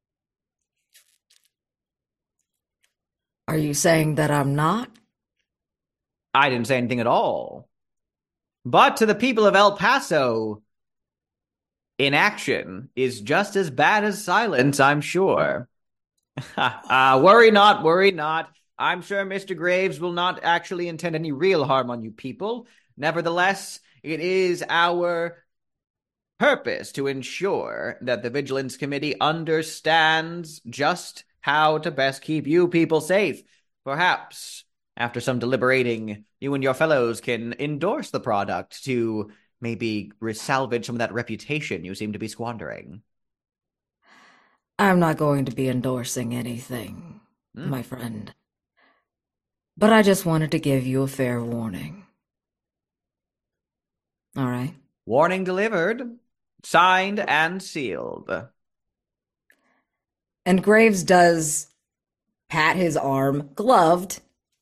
Are you saying that I'm not? I didn't say anything at all. But to the people of El Paso, inaction is just as bad as silence, I'm sure. uh, worry not, worry not. I'm sure Mister Graves will not actually intend any real harm on you people. Nevertheless, it is our purpose to ensure that the Vigilance Committee understands just how to best keep you people safe. Perhaps, after some deliberating, you and your fellows can endorse the product to maybe salvage some of that reputation you seem to be squandering. I'm not going to be endorsing anything, Hmm. my friend. But I just wanted to give you a fair warning. All right? Warning delivered, signed and sealed. And Graves does pat his arm, gloved,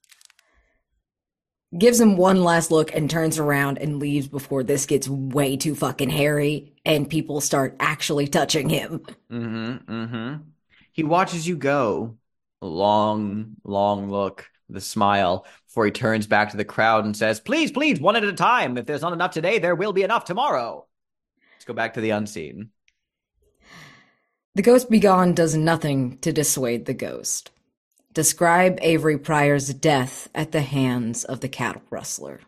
gives him one last look and turns around and leaves before this gets way too fucking hairy and people start actually touching him. Mm-hmm, mm-hmm. He watches you go. A long, long look, the smile, before he turns back to the crowd and says, please, please, one at a time. If there's not enough today, there will be enough tomorrow. Let's go back to the unseen. The ghost begone does nothing to dissuade the ghost. Describe Avery Pryor's death at the hands of the cattle rustler.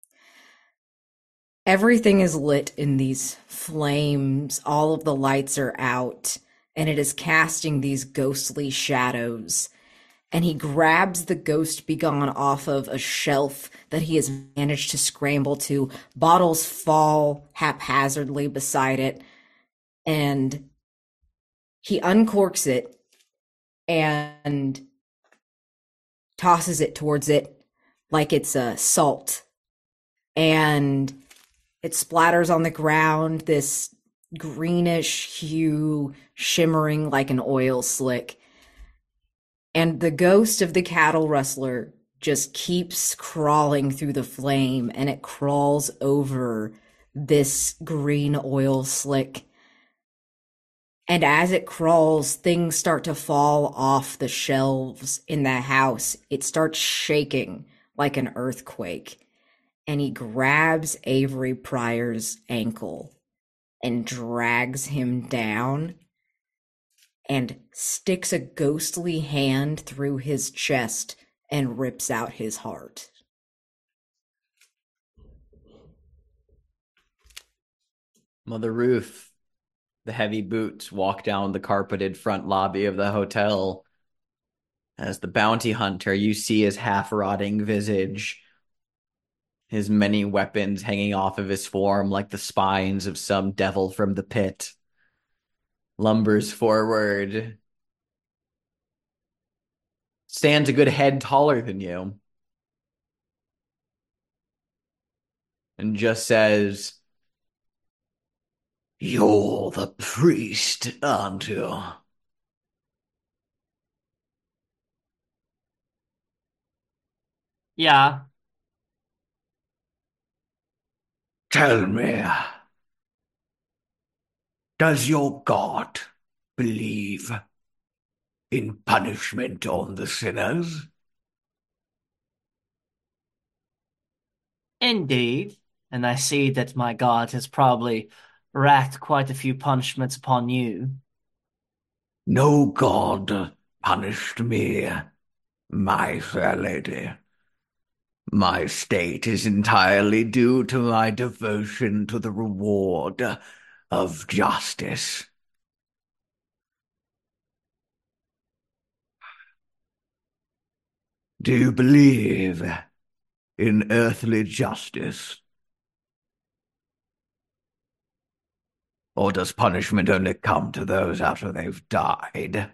Everything is lit in these flames. All of the lights are out, and it is casting these ghostly shadows. And he grabs the ghost begone off of a shelf that he has managed to scramble to. Bottles fall haphazardly beside it, and he uncorks it and tosses it towards it like it's a salt. And it splatters on the ground, this greenish hue shimmering like an oil slick. And the ghost of the cattle rustler just keeps crawling through the flame, and it crawls over this green oil slick. And as it crawls, things start to fall off the shelves in the house. It starts shaking like an earthquake. And he grabs Avery Pryor's ankle and drags him down and sticks a ghostly hand through his chest and rips out his heart. Mother Ruth, the heavy boots walk down the carpeted front lobby of the hotel. As the bounty hunter, you see his half-rotting visage, his many weapons hanging off of his form like the spines of some devil from the pit. Lumbers forward, stands a good head taller than you, and just says, "You're the priest, aren't you?" Yeah. Tell me, does your God believe in punishment on the sinners? Indeed. And I see that my God has probably racked quite a few punishments upon you. No God punished me, my fair lady. My state is entirely due to my devotion to the reward of justice. Do you believe in earthly justice? Or does punishment only come to those after they've died?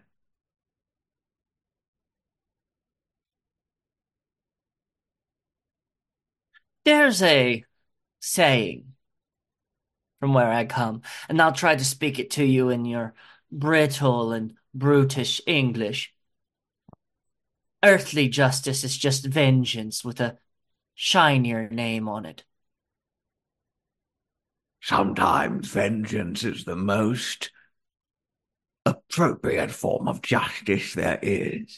There's a saying from where I come, and I'll try to speak it to you in your brittle and brutish English. Earthly justice is just vengeance with a shinier name on it. Sometimes vengeance is the most appropriate form of justice there is.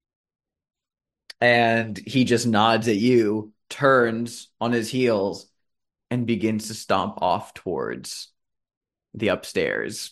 And he just nods at you, turns on his heels, and begins to stomp off towards the upstairs.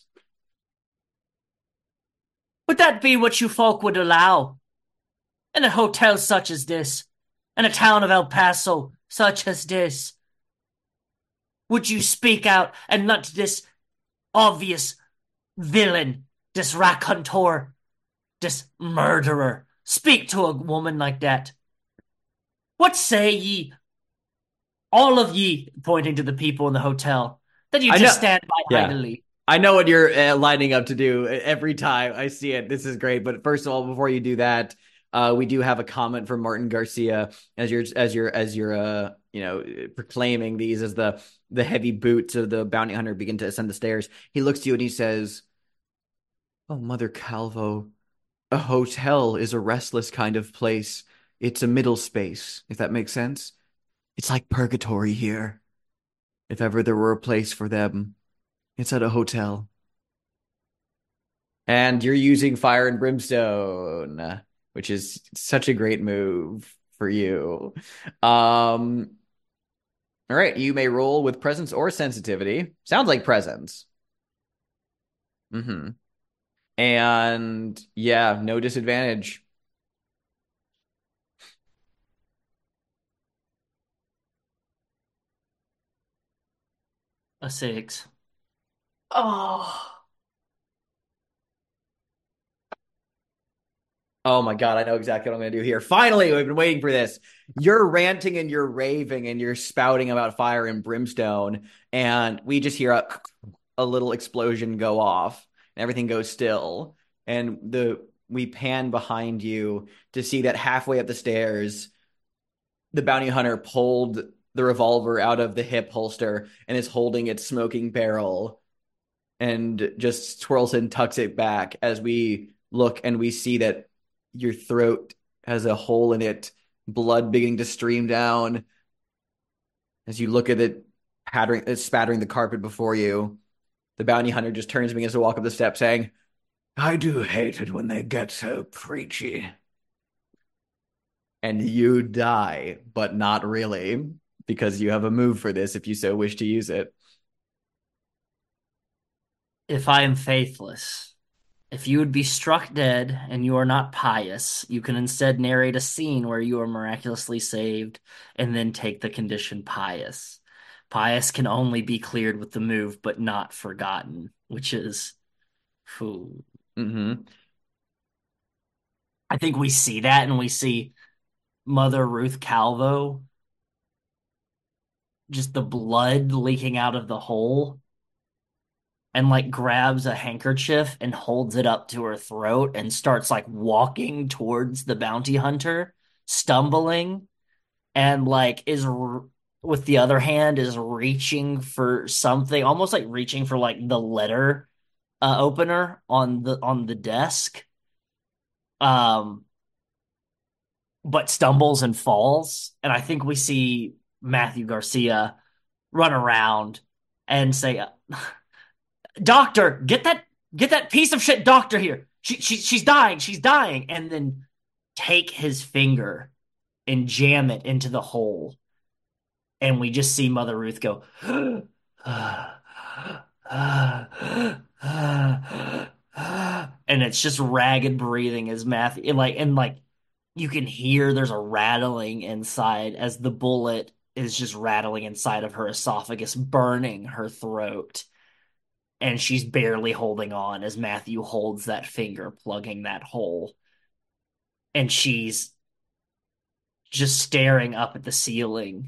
Would that be what you folk would allow? In a hotel such as this, in a town of El Paso such as this, would you speak out and let this obvious villain, this raconteur, this murderer, speak to a woman like that? What say ye, all of ye, pointing to the people in the hotel, that you I just know- stand by yeah. idly? I know what you're uh, lining up to do every time I see it. This is great. But first of all, before you do that, uh, we do have a comment from Martin Garcia as you're as you're as you're uh, you know proclaiming these as the the heavy boots of the bounty hunter begin to ascend the stairs. He looks to you and he says, "Oh, Mother Calvo, a hotel is a restless kind of place. It's a middle space, if that makes sense. It's like purgatory here. If ever there were a place for them, it's at a hotel." And you're using Fire and Brimstone, which is such a great move for you. Um, all right, you may roll with presence or sensitivity. Sounds like presence. Mm-hmm. And yeah, no disadvantage. A six. Oh, Oh my God, I know exactly what I'm going to do here. Finally, we've been waiting for this. You're ranting and you're raving and you're spouting about fire and brimstone, and we just hear a, a little explosion go off, and everything goes still. And the we pan behind you to see that halfway up the stairs, the bounty hunter pulled the revolver out of the hip holster and is holding its smoking barrel and just twirls and tucks it back as we look and we see that your throat has a hole in it, blood beginning to stream down. As you look at it, pattering, uh, spattering the carpet before you, the bounty hunter just turns and begins to walk up the steps, saying, I do hate it when they get so preachy. and you die, but not really, because you have a move for this if you so wish to use it. If I am faithless, if you would be struck dead and you are not pious, you can instead narrate a scene where you are miraculously saved and then take the condition pious. Pious can only be cleared with the move, but not forgotten, which is, whew. Mm-hmm. I think we see that and we see Mother Ruth Calvo, just the blood leaking out of the hole, and like grabs a handkerchief and holds it up to her throat and starts like walking towards the bounty hunter, stumbling, and like is r with the other hand is reaching for something, almost like reaching for like the letter uh, opener on the on the desk. Um, but stumbles and falls, and I think we see Matthew Garcia run around and say, Doctor, get that get that piece of shit doctor here. She, she she's dying. She's dying. And then take his finger and jam it into the hole. And we just see Mother Ruth go, and it's just ragged breathing as Matthew, like, and like you can hear there's a rattling inside as the bullet is just rattling inside of her esophagus, burning her throat. And she's barely holding on as Matthew holds that finger, plugging that hole. And she's just staring up at the ceiling.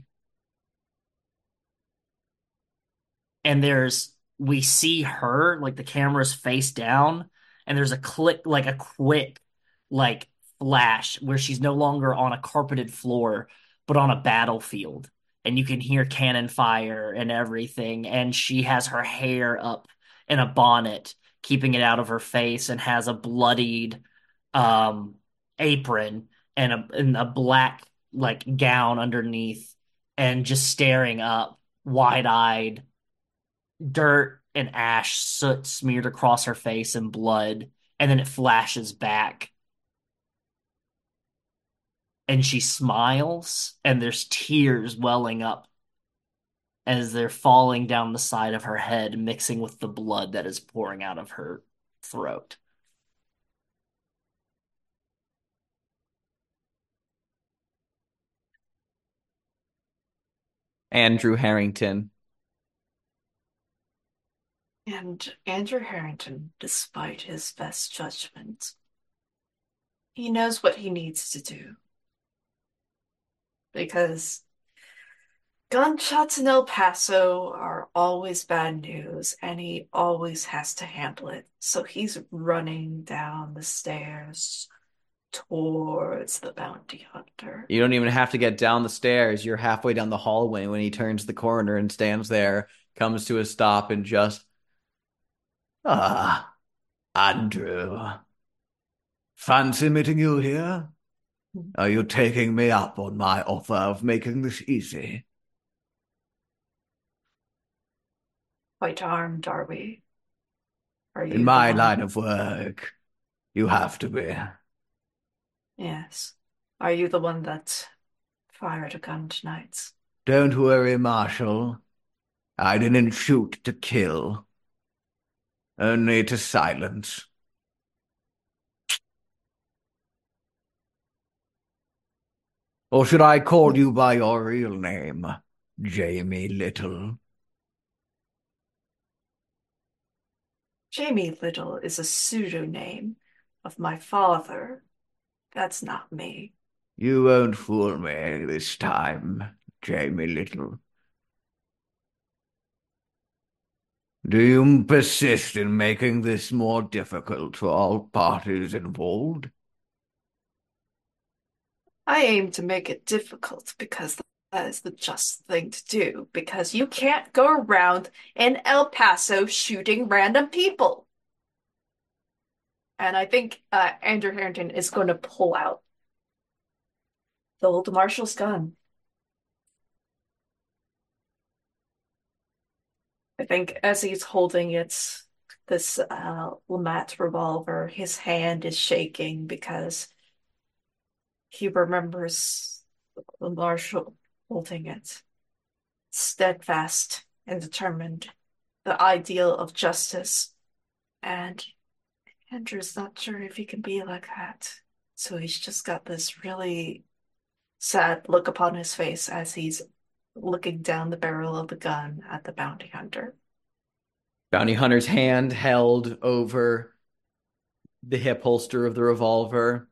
And there's, we see her, like the camera's face down, and there's a click, like a quick, like flash where she's no longer on a carpeted floor, but on a battlefield. And you can hear cannon fire and everything. And she has her hair up in a bonnet, keeping it out of her face, and has a bloodied um, apron and a, and a black like gown underneath, and just staring up, wide-eyed, dirt and ash, soot smeared across her face and blood, and then it flashes back. And she smiles, and there's tears welling up as they're falling down the side of her head, mixing with the blood that is pouring out of her throat. Andrew Harrington. And Andrew Harrington, despite his best judgment, he knows what he needs to do. Because gunshots in El Paso are always bad news, and he always has to handle it. So he's running down the stairs towards the bounty hunter. You don't even have to get down the stairs. You're halfway down the hallway when he turns the corner and stands there, comes to a stop, and just, Ah, Andrew. Fancy meeting you here? Are you taking me up on my offer of making this easy? Quite armed, are we? Are you In my the one- line of work, you have to be. Yes. Are you the one that fired a gun tonight? Don't worry, Marshal. I didn't shoot to kill, only to silence. Or should I call you by your real name, Jamie Little? Jamie Little is a pseudonym of my father. That's not me. You won't fool me this time, Jamie Little. Do you persist in making this more difficult for all parties involved? I aim to make it difficult because that is the just thing to do, because you can't go around in El Paso shooting random people. And I think uh, Andrew Harrington is going to pull out the old Marshall's gun. I think as he's holding it, this uh, Lamat revolver, his hand is shaking because he remembers the Marshal holding it, steadfast and determined, the ideal of justice. And Andrew's not sure if he can be like that. So he's just got this really sad look upon his face as he's looking down the barrel of the gun at the bounty hunter. bounty hunter's hand held over the hip holster of the revolver.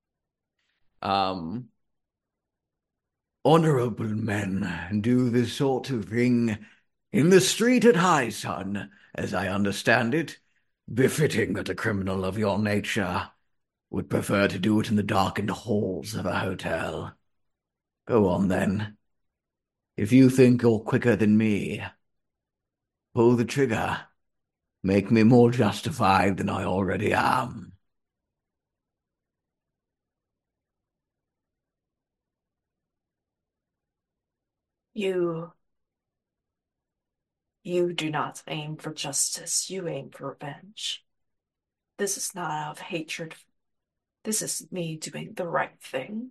Um, Honorable men do this sort of thing in the street at High Sun, as I understand it, befitting that a criminal of your nature would prefer to do it in the darkened halls of a hotel. Go on, then. If you think you're quicker than me, pull the trigger. Make me more justified than I already am. You, you do not aim for justice, you aim for revenge. This is not out of hatred. This is me doing the right thing.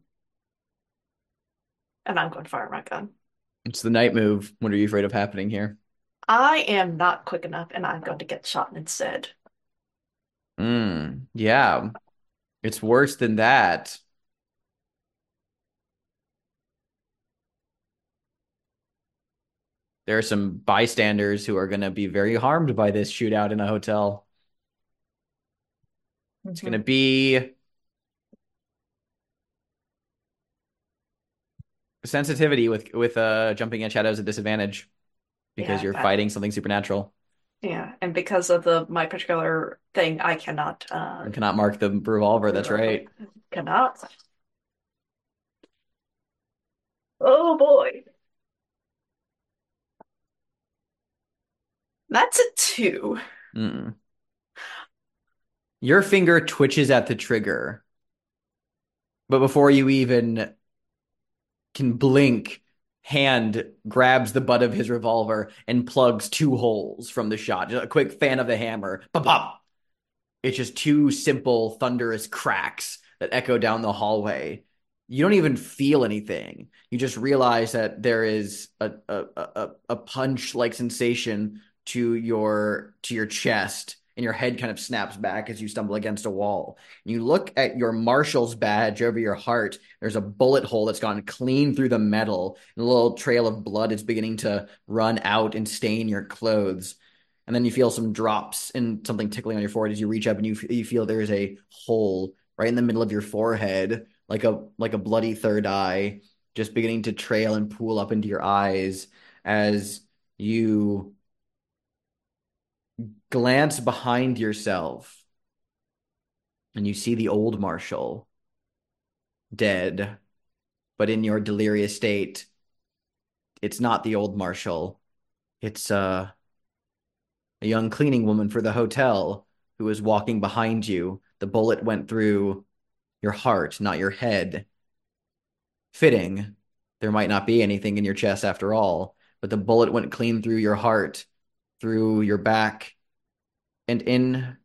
And I'm going to fire my gun. it's the night move. What are you afraid of happening here? I am not quick enough, and I'm going to get shot instead. Mm, yeah, it's worse than that. There are some bystanders who are going to be very harmed by this shootout in a hotel. It's going to be sensitivity with with uh jumping at shadows at disadvantage because Yeah, you're that- fighting something supernatural. Yeah, and because of the my particular thing, I cannot uh You cannot mark the revolver. That's right. Cannot. Oh boy. That's a two. Mm. Your finger twitches at the trigger, but before you even can blink, hand grabs the butt of his revolver and plugs two holes from the shot. Just a quick fan of the hammer. Pop, pop. It's just two simple, thunderous cracks that echo down the hallway. You don't even feel anything. You just realize that there is a a a, a punch-like sensation to your to your chest, and your head kind of snaps back as you stumble against a wall. You look at your marshal's badge over your heart. There's a bullet hole that's gone clean through the metal, and a little trail of blood is beginning to run out and stain your clothes. And then you feel some drops and something tickling on your forehead as you reach up, and you you feel there is a hole right in the middle of your forehead, like a like a bloody third eye, just beginning to trail and pool up into your eyes as you glance behind yourself, and you see the old Marshal dead, but in your delirious state, it's not the old Marshal. It's uh a young cleaning woman for the hotel who was walking behind you. The bullet went through your heart, not your head. Fitting. There might not be anything in your chest after all, but the bullet went clean through your heart, through your back, and in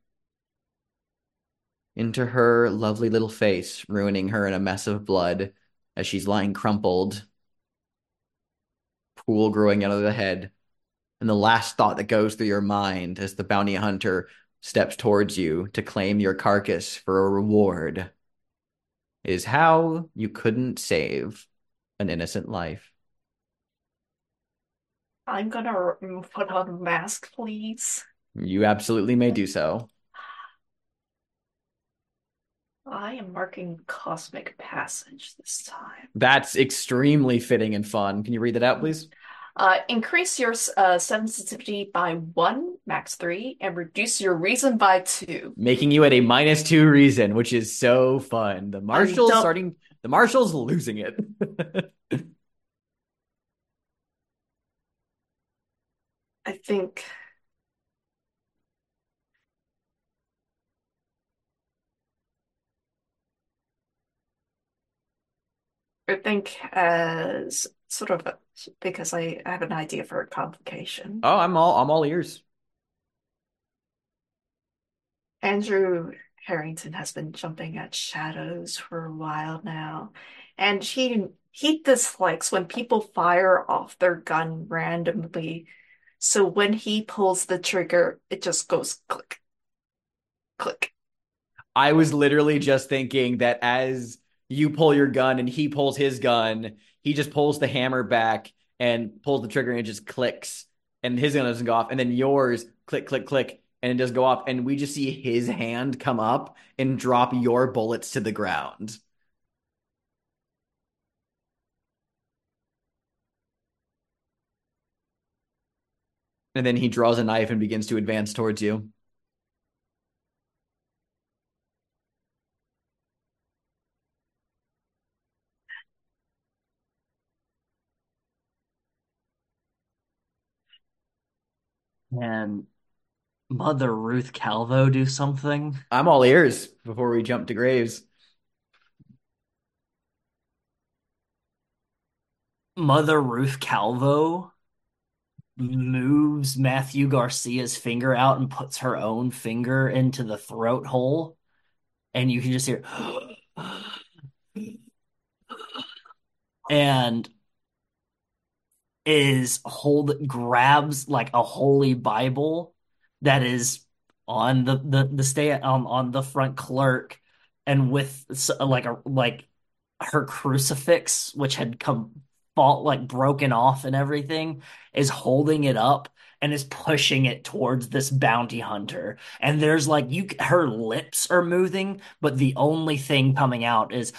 into her lovely little face, ruining her in a mess of blood as she's lying crumpled, pool growing out of the head. And the last thought that goes through your mind as the bounty hunter steps towards you to claim your carcass for a reward is how you couldn't save an innocent life. I'm gonna put on a mask, please. You absolutely may do so. I am marking Cosmic Passage this time. That's extremely fitting and fun. Can you read that out, please? Uh, increase your uh, sensitivity by one, max three, and reduce your reason by two. Making you at a minus two reason, which is so fun. The Marshal's dou- starting, the Marshal's losing it. I think I think as sort of a, because I have an idea for a complication. Oh, I'm all I'm all ears. Andrew Harrington has been jumping at shadows for a while now, and he he dislikes when people fire off their gun randomly. So when he pulls the trigger, it just goes click, click. I was literally just thinking that as you pull your gun and he pulls his gun, he just pulls the hammer back and pulls the trigger and it just clicks, and his gun doesn't go off, and then yours click, click, click, and it does go off, and we just see his hand come up and drop your bullets to the ground. And then he draws a knife and begins to advance towards you. Can Mother Ruth Calvo do something? I'm all ears before we jump to Graves. Mother Ruth Calvo moves Matthew Garcia's finger out and puts her own finger into the throat hole, and you can just hear and is hold grabs like a holy Bible that is on the the the stay um on the front clerk, and with s- like a like her crucifix, which had come fall like broken off and everything, is holding it up and is pushing it towards this bounty hunter. And there's like you her lips are moving, but the only thing coming out is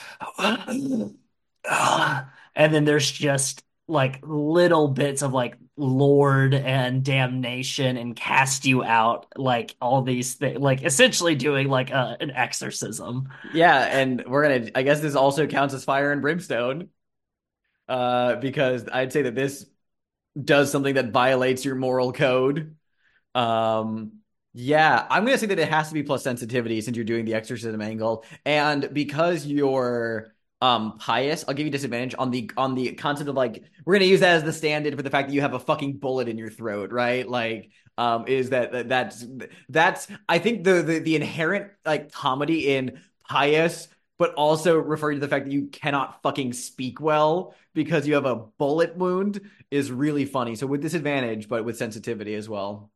and then there's just like little bits of like Lord and damnation and cast you out, like all these things, like essentially doing like a, an exorcism. Yeah, and we're gonna, I guess this also counts as fire and brimstone. Uh, because I'd say that this does something that violates your moral code. Um, yeah, I'm gonna say that it has to be plus sensitivity since you're doing the exorcism angle, and because your um pious, I'll give you disadvantage on the on the concept of like we're gonna use that as the stand-in for the fact that you have a fucking bullet in your throat, right? Like um is that, that that's that's I think the, the the inherent like comedy in pious, but also referring to the fact that you cannot fucking speak well because you have a bullet wound is really funny. So with disadvantage, but with sensitivity as well.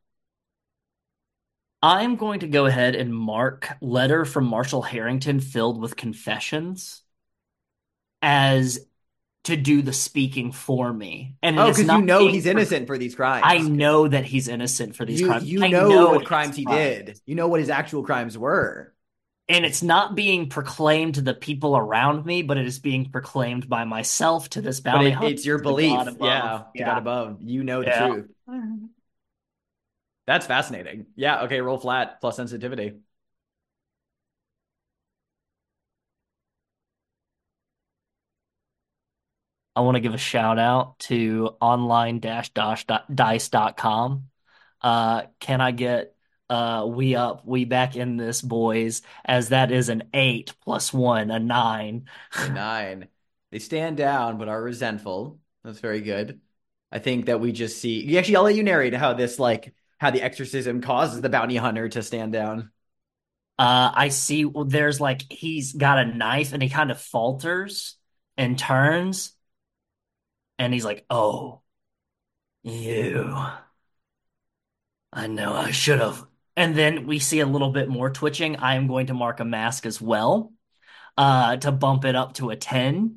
I'm going to go ahead and mark letter from Marshall Harrington filled with confessions as to do the speaking for me. And it Oh, is because you not know being he's for- innocent for these I crimes. know that he's innocent for these You crimes. you I know what his crimes he did. You know what his actual crimes were. And it's not being proclaimed to the people around me, but it is being proclaimed by myself to this But bounty it, hunter, it's your to the God belief. above. Yeah, to God Yeah. above. You know the Yeah. truth. That's fascinating. Yeah, okay, roll flat plus sensitivity. I want to give a shout out to online dash dice dot com. Uh, can I get uh we up, we back in this, boys, as that is an eight plus one, a nine. A nine. They stand down but are resentful. That's very good. I think that we just see actually I'll let you narrate how this like how the exorcism causes the bounty hunter to stand down. Uh, I see well, there's like he's got a knife and he kind of falters and turns and he's like, "Oh, you. I know I should have." And then we see a little bit more twitching. I am going to mark a mask as well, uh, to bump it up to a ten.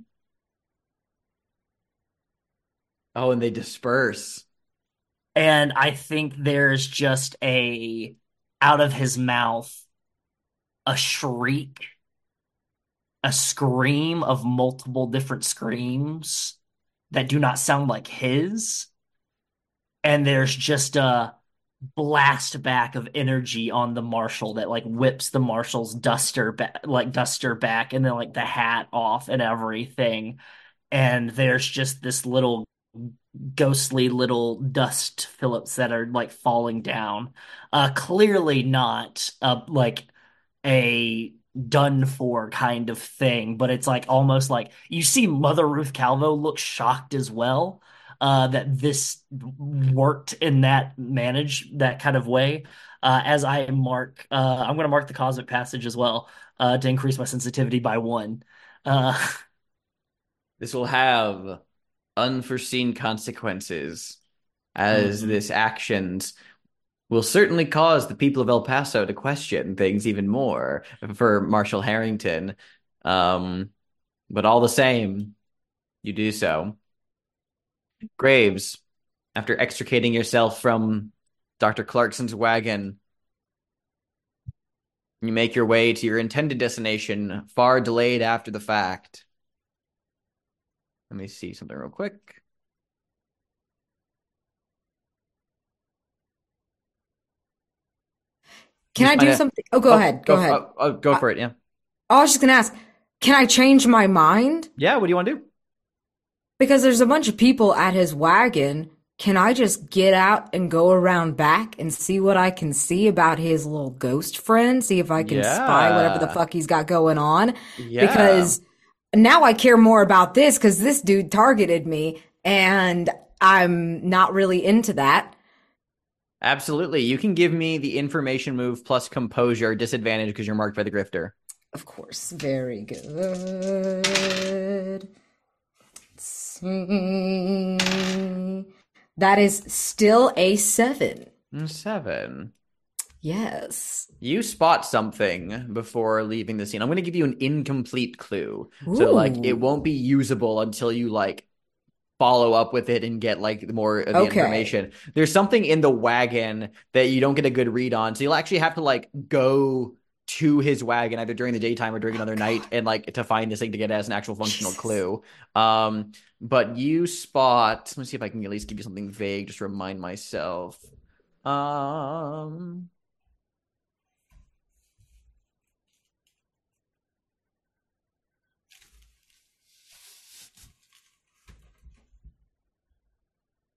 Oh, and they disperse. And I think there's just a out of his mouth a shriek, a scream of multiple different screams that do not sound like his. And there's just a blast back of energy on the marshal that like whips the marshal's duster back, like duster back, and then like the hat off and everything. And there's just this little ghostly little dust Phillips that are like falling down. Uh, clearly not uh, like a done for kind of thing, but it's like almost like you see Mother Ruth Calvo look shocked as well. Uh, that this worked in that manage that kind of way. Uh, as I mark, uh, I'm going to mark the cosmic passage as well, uh, to increase my sensitivity by one. Uh, This will have unforeseen consequences as mhm. this actions will certainly cause the people of El Paso to question things even more for Marshall Harrington. Um, but all the same, you do so. Graves, after extricating yourself from Doctor Clarkson's wagon, you make your way to your intended destination, far delayed after the fact. Let me see something real quick. Can Just I do kinda- something? Oh, go Oh, ahead. Go go, ahead. oh, oh, go Uh, for it, yeah. I was just gonna ask, can I change my mind? Yeah, what do you want to do? Because there's a bunch of people at his wagon. Can I just get out and go around back and see what I can see about his little ghost friend? See if I can spy whatever the Yeah. fuck he's got going on? Yeah. Because now I care more about this because this dude targeted me and I'm not really into that. Absolutely. You can give me the information move plus composure disadvantage because you're marked by the grifter. Of course. Very good. Let's see. That is still a seven. Seven. Yes. You spot something before leaving the scene. I'm going to give you an incomplete clue. So like it Ooh. won't be usable until you like follow up with it and get like more of the Okay. information. There's something in the wagon that you don't get a good read on. So you'll actually have to like go to his wagon either during the daytime or during another night and like to find this thing to get it as an actual functional Jesus. clue. Um, but you spot, let me see if I can at least give you something vague just to remind myself. Um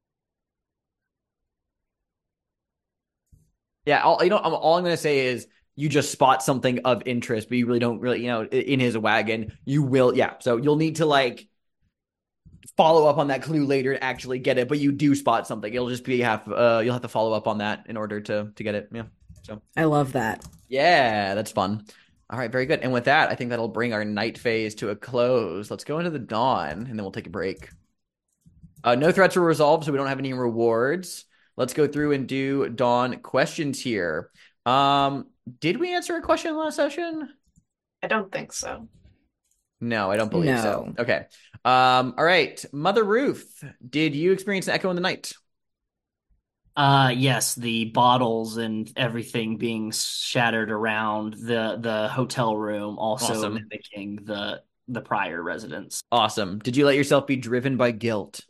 Yeah, all, you know, all I'm going to say is you just spot something of interest, but you really don't really, you know, in his wagon, you will, yeah. So you'll need to like follow up on that clue later to actually get it, but you do spot something. It'll just be half, uh, you'll have to follow up on that in order to to get it. Yeah. So I love that. yeah, that's fun. All right, very good. And with that, I think that'll bring our night phase to a close. Let's go into the dawn, and then we'll take a break. Uh, no threats were resolved, so we don't have any rewards. Let's go through and do dawn questions here. Um, did we answer a question last session? I don't think so. No, I don't believe No. so. Okay. Um, all right. Mother Ruth, did you experience an echo in the night? Uh, yes, the bottles and everything being shattered around the the hotel room, also Awesome. mimicking the the prior residence. Awesome. Did you let yourself be driven by guilt?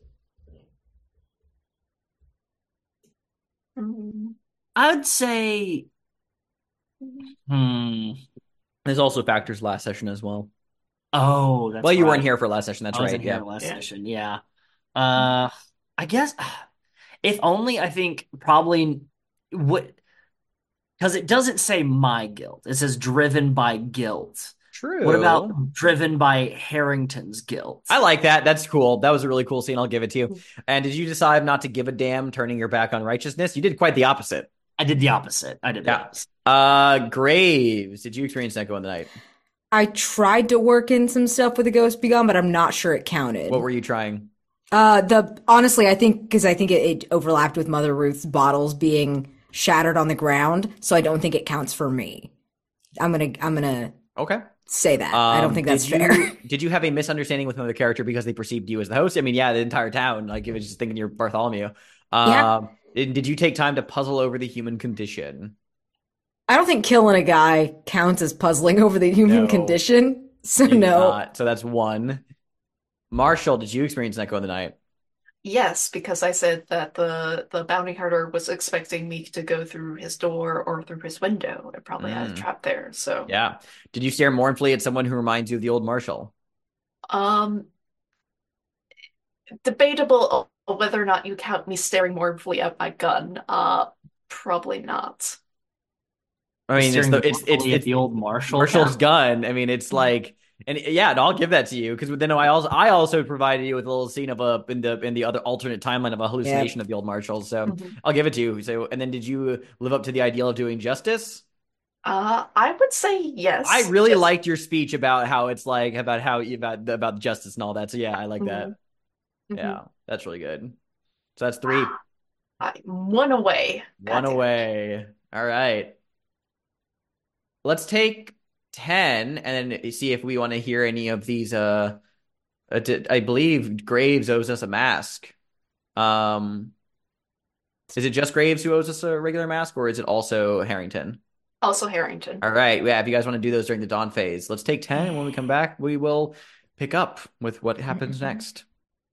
Mm, I would say, hmm. There's also factors last session as well. Oh, that's Well, you weren't right. here for last session. That's I right. wasn't Yeah. here last Yeah. session. Yeah. Uh, I guess if only I think probably what because it doesn't say my guilt. It says driven by guilt. True. What about driven by Harrington's guilt? I like that. That's cool. That was a really cool scene. I'll give it to you. And did you decide not to give a damn, turning your back on righteousness? You did quite the opposite. I did the opposite. I did the Yeah. opposite. Uh, Graves, did you experience an echo in the night? I tried to work in some stuff with the Ghost Begun, but I'm not sure it counted. What were you trying? Uh, the honestly, I think because I think it, it overlapped with Mother Ruth's bottles being shattered on the ground, so I don't think it counts for me. I'm gonna I'm gonna Okay. say that. I don't Um, think that's did fair. you, did you have a misunderstanding with another character because they perceived you as the host? I mean, yeah, the entire town, like, it was just thinking you're Bartholomew. Um, Yeah. did, did you take time to puzzle over the human condition? I don't think killing a guy counts as puzzling over the human No. condition. So You did no. not. So that's one. Marshall, did you experience an echo in the night? yes, because I said that the the bounty hunter was expecting me to go through his door or through his window. It probably had a Mm. trap there. So, Yeah. Did you stare mournfully at someone who reminds you of the old Marshall? um, debatable whether or not you count me staring mournfully at my gun. Uh, probably not. I mean, it's Staring the it's it's, mournfully at it's the old Marshall. Marshall's count. gun. I mean, it's like, and yeah, and I'll give that to you because then I also I also provided you with a little scene of a in the in the other alternate timeline of a hallucination of the old Marshall. So Mhm. I'll give it to you. So, and then did you live up to the ideal of doing justice? Uh, I would say yes. I really just- liked your speech about how it's like about how about about justice and all that. So yeah, I like that. Mhm. Yeah, that's really good. So that's three. I, one away. One Goddamn. away. All right. Let's take ten and then see if we want to hear any of these. Uh, uh, d- I believe Graves owes us a mask. Um, is it just Graves who owes us a regular mask, or is it also Harrington? Also Harrington. All right. Yeah, if you guys want to do those during the dawn phase, let's take ten. And when we come back, we will pick up with what happens Mhm. next.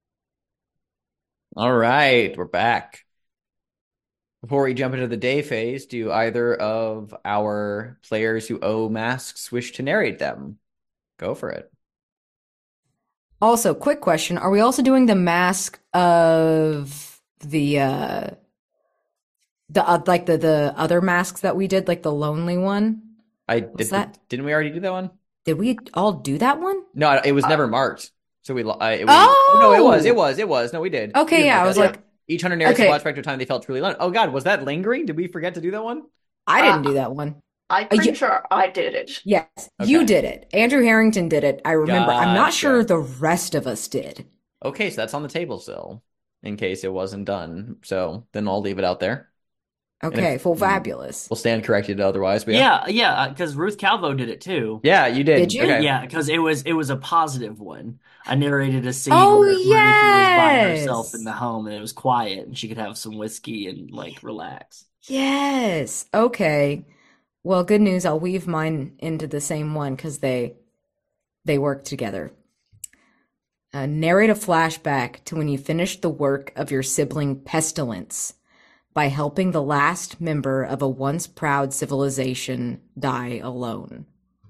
All right. We're back. Before we jump into the day phase, do either of our players who owe masks wish to narrate them? Go for it. Also, quick question: are we also doing the mask of the uh the uh, like the the other masks that we did, like the lonely one? I Was did. that- Didn't we already do that one? Did we all do that one? No, it was Uh, never marked. So we. I, it, we Oh! no, it was. It was. It was. No, we did. Okay, We did yeah, mark I was that. like, Each hunter narrates Okay. a flashback to a time they felt truly alone. Oh God, was that lingering? Did we forget to do that one? I didn't Uh, do that one. I'm pretty you- sure I did it. Yes, you Okay. did it. Andrew Harrington did it. I remember. I'm not Gotcha. sure the rest of us did. Okay, so that's on the table still, in case it wasn't done. So then I'll leave it out there. Okay, if- full fabulous. We'll stand corrected otherwise. But yeah, Yeah, yeah, because Ruth Calvo did it too. yeah, you did. Did you? Okay. Yeah, because it was it was a positive one. I narrated a scene Oh, where, where Nikki was by yes! herself in the home and it was quiet and she could have some whiskey and like relax. Yes. Okay. Well, good news. I'll weave mine into the same one because they they work together. Uh, narrate a flashback to when you finished the work of your sibling Pestilence by helping the last member of a once proud civilization die alone.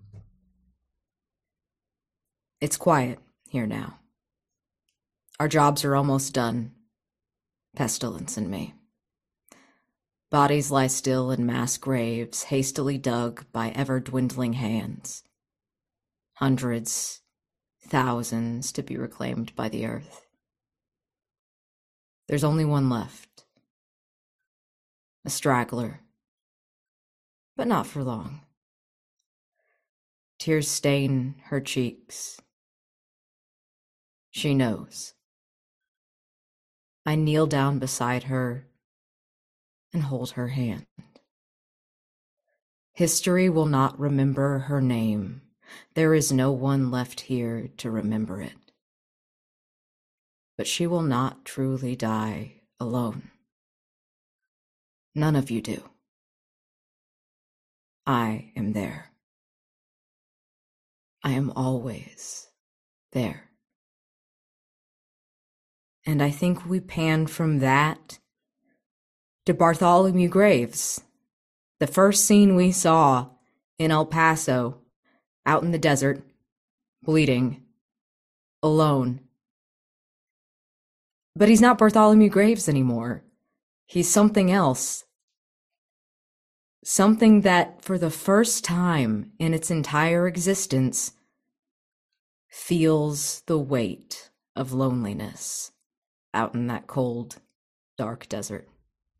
It's quiet here now. Our jobs are almost done. Pestilence and me. Bodies lie still in mass graves, hastily dug by ever-dwindling hands. Hundreds, thousands to be reclaimed by the earth. There's only one left. A straggler. But not for long. Tears stain her cheeks. She knows. I kneel down beside her and hold her hand. History will not remember her name. There is no one left here to remember it. But she will not truly die alone. None of you do. I am there. I am always there. And I think we pan from that to Bartholomew Graves, the first scene we saw in El Paso, out in the desert, bleeding, alone. But he's not Bartholomew Graves anymore. He's something else. Something that, for the first time in its entire existence, feels the weight of loneliness out in that cold, dark desert.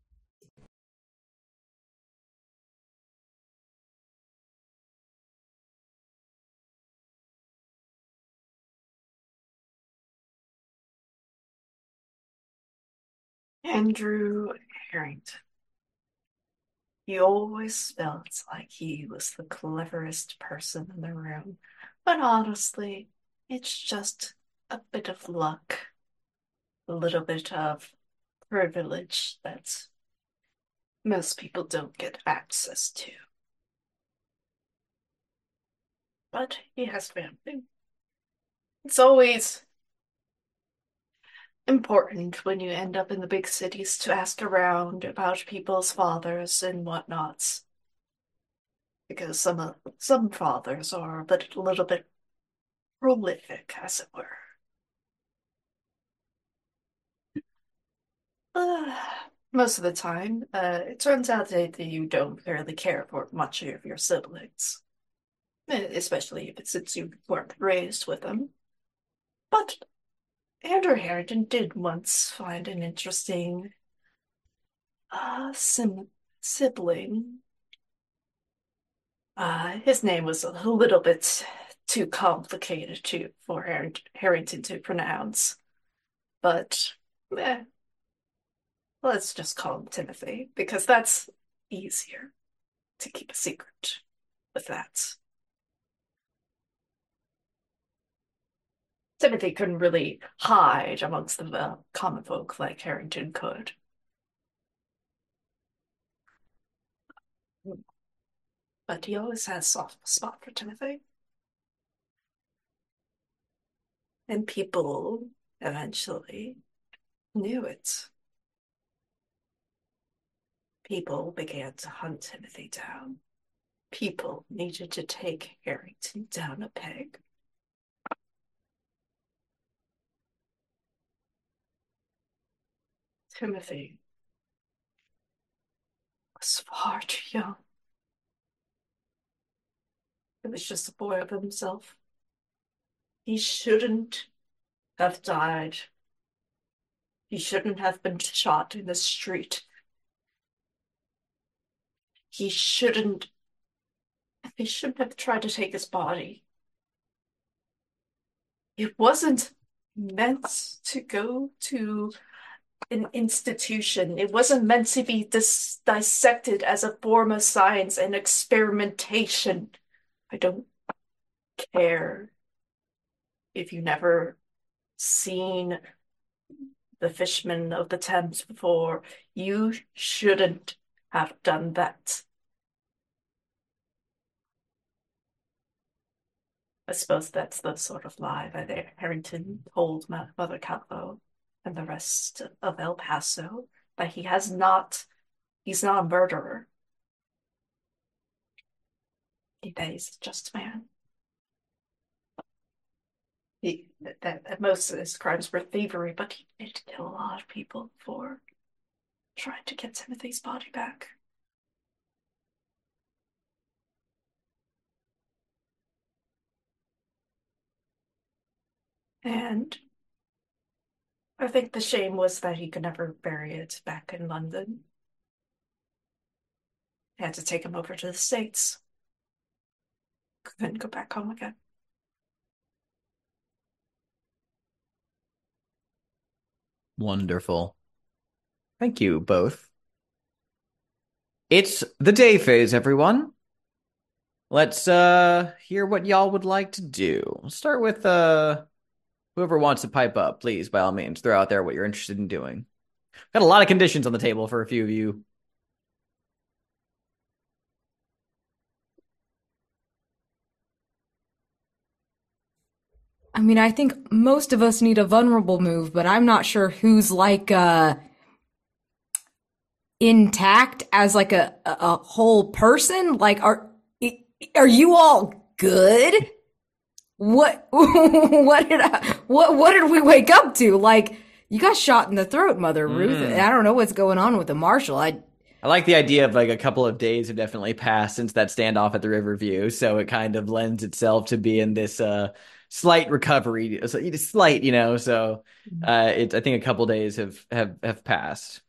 Andrew Harrington. He always felt like he was the cleverest person in the room, but honestly, it's just a bit of luck, a little bit of privilege that most people don't get access to. But he has family. It's always important when you end up in the big cities to ask around about people's fathers and whatnots. Because some of, some fathers are a bit, a little bit prolific, as it were. Uh, most of the time, uh, it turns out that, that you don't really care for much of your siblings, especially if it's since you weren't raised with them. But Andrew Harrington did once find an interesting uh, sim sibling. Uh, his name was a little bit too complicated to for Har Harrington to pronounce, but eh, let's just call him Timothy because that's easier to keep a secret with that. Timothy couldn't really hide amongst the uh, common folk like Harrington could. But he always had a soft spot for Timothy. And people eventually knew it. People began to hunt Timothy down. People needed to take Harrington down a peg. Timothy was far too young. He was just a boy of himself. He shouldn't have died. He shouldn't have been shot in the street. He shouldn't. They shouldn't have tried to take his body. It wasn't meant to go to an institution. It wasn't meant to be dis dissected as a form of science and experimentation. I don't care if you never seen The Fisherman of the Thames before. You shouldn't have done that. I suppose that's the sort of lie that Harrington told Mother Calvo and the rest of El Paso, that he has not, he's not a murderer. That he's just a man. He, that, that most of his crimes were thievery, but he did kill a lot of people for trying to get Timothy's body back. And I think the shame was that he could never bury it back in London. He had to take him over to the States. Couldn't go back home again. Wonderful. Thank you both. It's the day phase, everyone. Let's uh hear what y'all would like to do. Let's start with uh whoever wants to pipe up, please, by all means, throw out there what you're interested in doing. Got a lot of conditions on the table for a few of you. I mean, I think most of us need a vulnerable move, but I'm not sure who's like uh intact as like a a a whole person. Like, are are you all good? What what did I what what did we wake up to? Like, you got shot in the throat, Mother Ruth. Mm. I don't know what's going on with the marshal. I I like the idea of like a couple of days have definitely passed since that standoff at the Riverview, so it kind of lends itself to being this uh slight recovery, so- slight, you know. So uh, it I think a couple days have have have passed.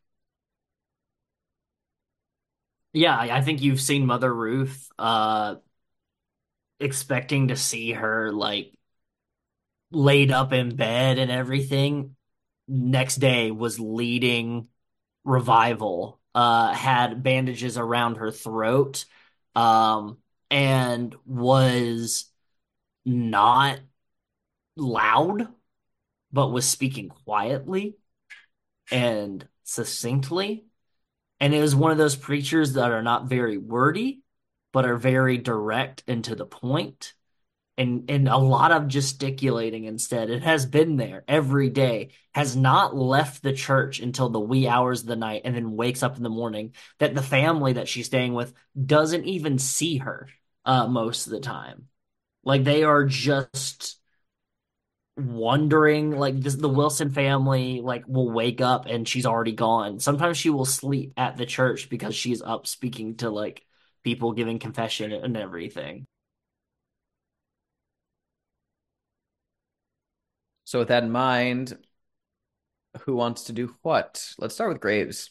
Yeah, I I think you've seen Mother Ruth, uh, expecting to see her like laid up in bed and everything. Next day was leading revival, uh, had bandages around her throat, um, and was not loud, but was speaking quietly and succinctly. And it was one of those preachers that are not very wordy, but are very direct and to the point, and and a lot of gesticulating instead. It has been there every day, has not left the church until the wee hours of the night, and then wakes up in the morning. That the family that she's staying with doesn't even see her uh, most of the time. Like they are just wondering, like this the Wilson family like will wake up and she's already gone. Sometimes she will sleep at the church because she's up speaking to like people giving confession and everything. So with that in mind, who wants to do what? Let's start with Graves.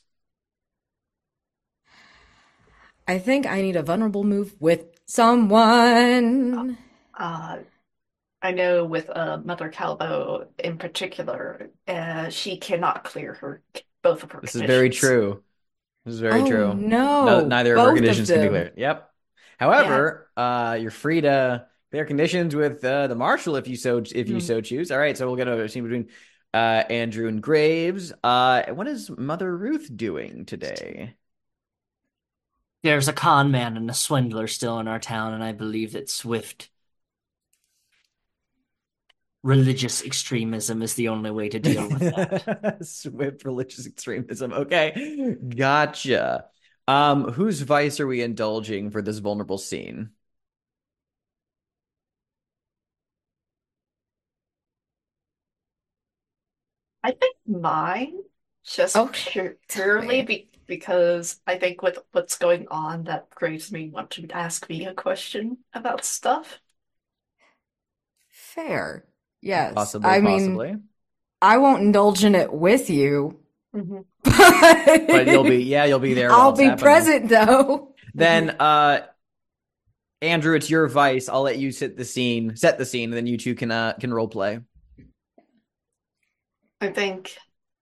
I think I need a vulnerable move with someone. Uh, I know with uh, Mother Calvo in particular, uh, she cannot clear her both of her This is very conditions. true. This is very Oh true. no, No, neither of our both conditions of can be them. cleared. Yep. However, uh, you're free to clear conditions with uh, the marshal if you so if you Hmm. so choose. All right, so we'll get a scene between uh, Andrew and Graves. Uh, what is Mother Ruth doing today? There's a con man and a swindler still in our town, and I believe that Swift religious extremism is the only way to deal with that. Swift religious extremism. Okay, gotcha. Um, whose vice are we indulging for this vulnerable scene? I think mine, just Okay, pure, tell purely me. be, because I think with what's going on, that Graves may want to ask me a question about stuff. Fair. Yes. Possibly, I mean, possibly. I won't indulge in it with you, Mhm. but But you'll be, yeah, you'll be there while I'll it's be happening. present though. Then, uh, Andrew, it's your vice. I'll let you set the scene, set the scene, and then you two can uh can role play. I think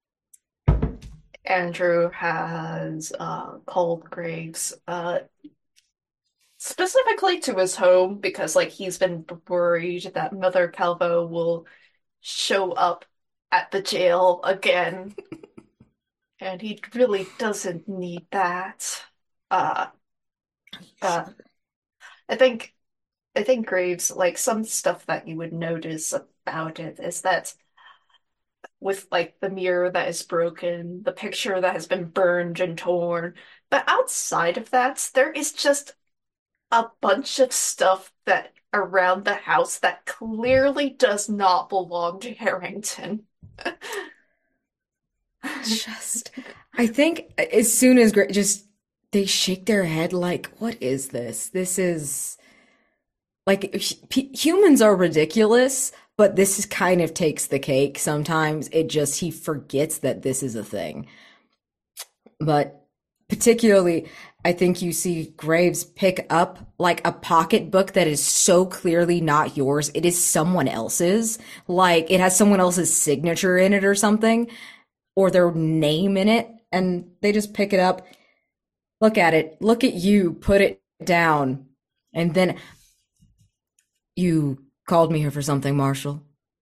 Andrew has uh, called Graves uh, specifically to his home because, like, he's been worried that Mother Calvo will show up at the jail again, and he really doesn't need that. Uh, uh, I think I think Graves, like, some stuff that you would notice about it is that with like the mirror that is broken, the picture that has been burned and torn. But outside of that, there is just a bunch of stuff that around the house that clearly does not belong to Harrington. Just, I think as soon as Gra- just they shake their head like, what is this? This is like h- humans are ridiculous, but this is kind of takes the cake sometimes. It just he forgets that this is a thing. But particularly, I think you see Graves pick up like a pocketbook that is so clearly not yours. It is someone else's. Like it has someone else's signature in it or something, or their name in it. And they just pick it up, look at it, look at you, put it down. And then you called me here for something, Marshall.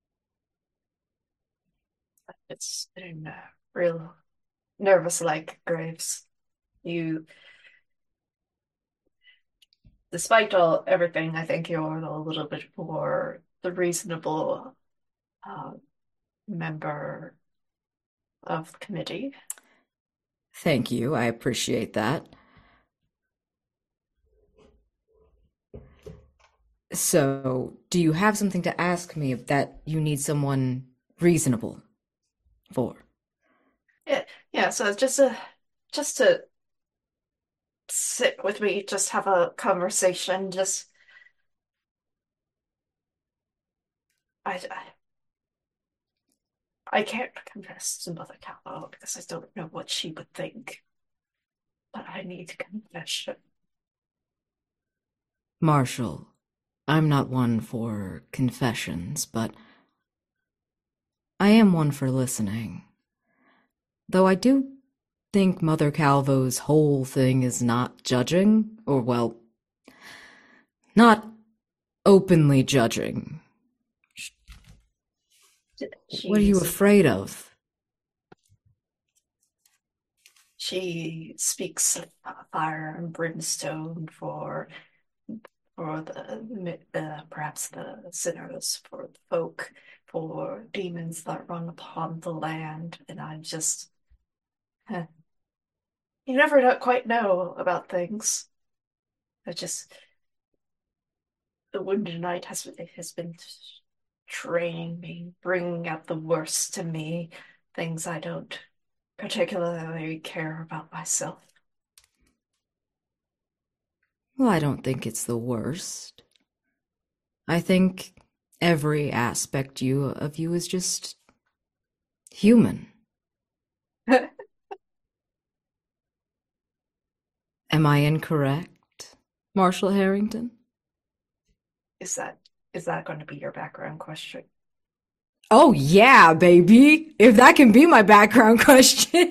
It's been uh, real nervous like Graves. You, despite all everything, I think you're a little bit more the reasonable uh, member of the committee. Thank you. I appreciate that. So, do you have something to ask me that you need someone reasonable for? Yeah, yeah. So just to just to sit with me, just have a conversation. Just I I, I can't confess to Mother Callow because I don't know what she would think. But I need confession. Marshall, I'm not one for confessions, but I am one for listening. Though I do think Mother Calvo's whole thing is not judging, or well, not openly judging. What are you She's afraid of? she speaks of fire and brimstone for for the uh, perhaps the sinners, for the folk, for demons that run upon the land, and I'm just eh, you never know, quite know about things. I just the Wounded Knight has has been training me, bringing out the worst to me, things I don't particularly care about myself. Well, I don't think it's the worst. I think every aspect you of you is just human. Am I incorrect, Marshall Harrington? Is that is that going to be your background question? Oh yeah, baby. If that can be my background question.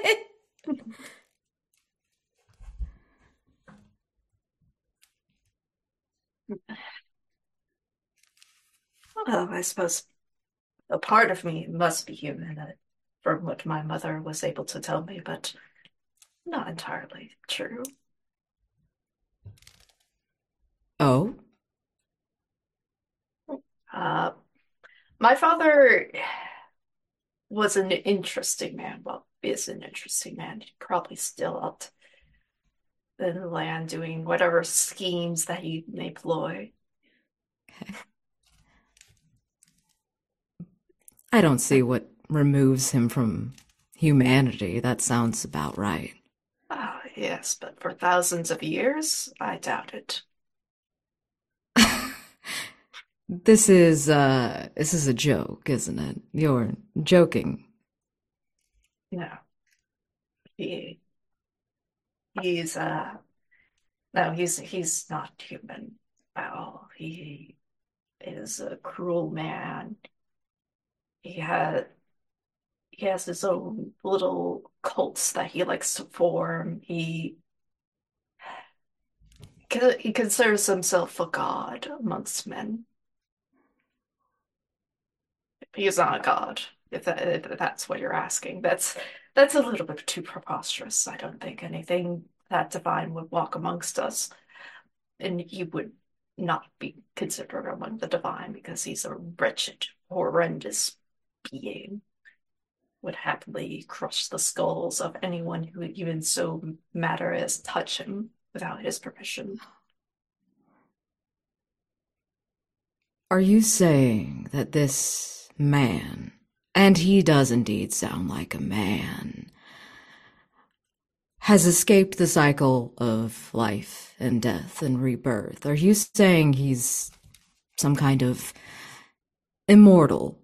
Well, I suppose a part of me must be human, uh, from what my mother was able to tell me, but not entirely true. Oh? Uh, my father was an interesting man. Well, is an interesting man. He's probably still out in the land doing whatever schemes that he may ploy. I don't see what removes him from humanity. That sounds about right. Ah, yes, but for thousands of years, I doubt it. This is, uh, this is a joke, isn't it? You're joking. No, he he's uh no, he's he's not human at all. He is a cruel man. He had he has his own little cults that he likes to form. He he considers himself a god amongst men. He's not a god, if that if that's what you're asking. That's that's a little bit too preposterous. I don't think anything that divine would walk amongst us, and he would not be considered among the divine because he's a wretched, horrendous being. Would happily crush the skulls of anyone who would even so matter as touch him without his permission. Are you saying that this man, and he does indeed sound like a man, has escaped the cycle of life and death and rebirth. Are you saying he's some kind of immortal?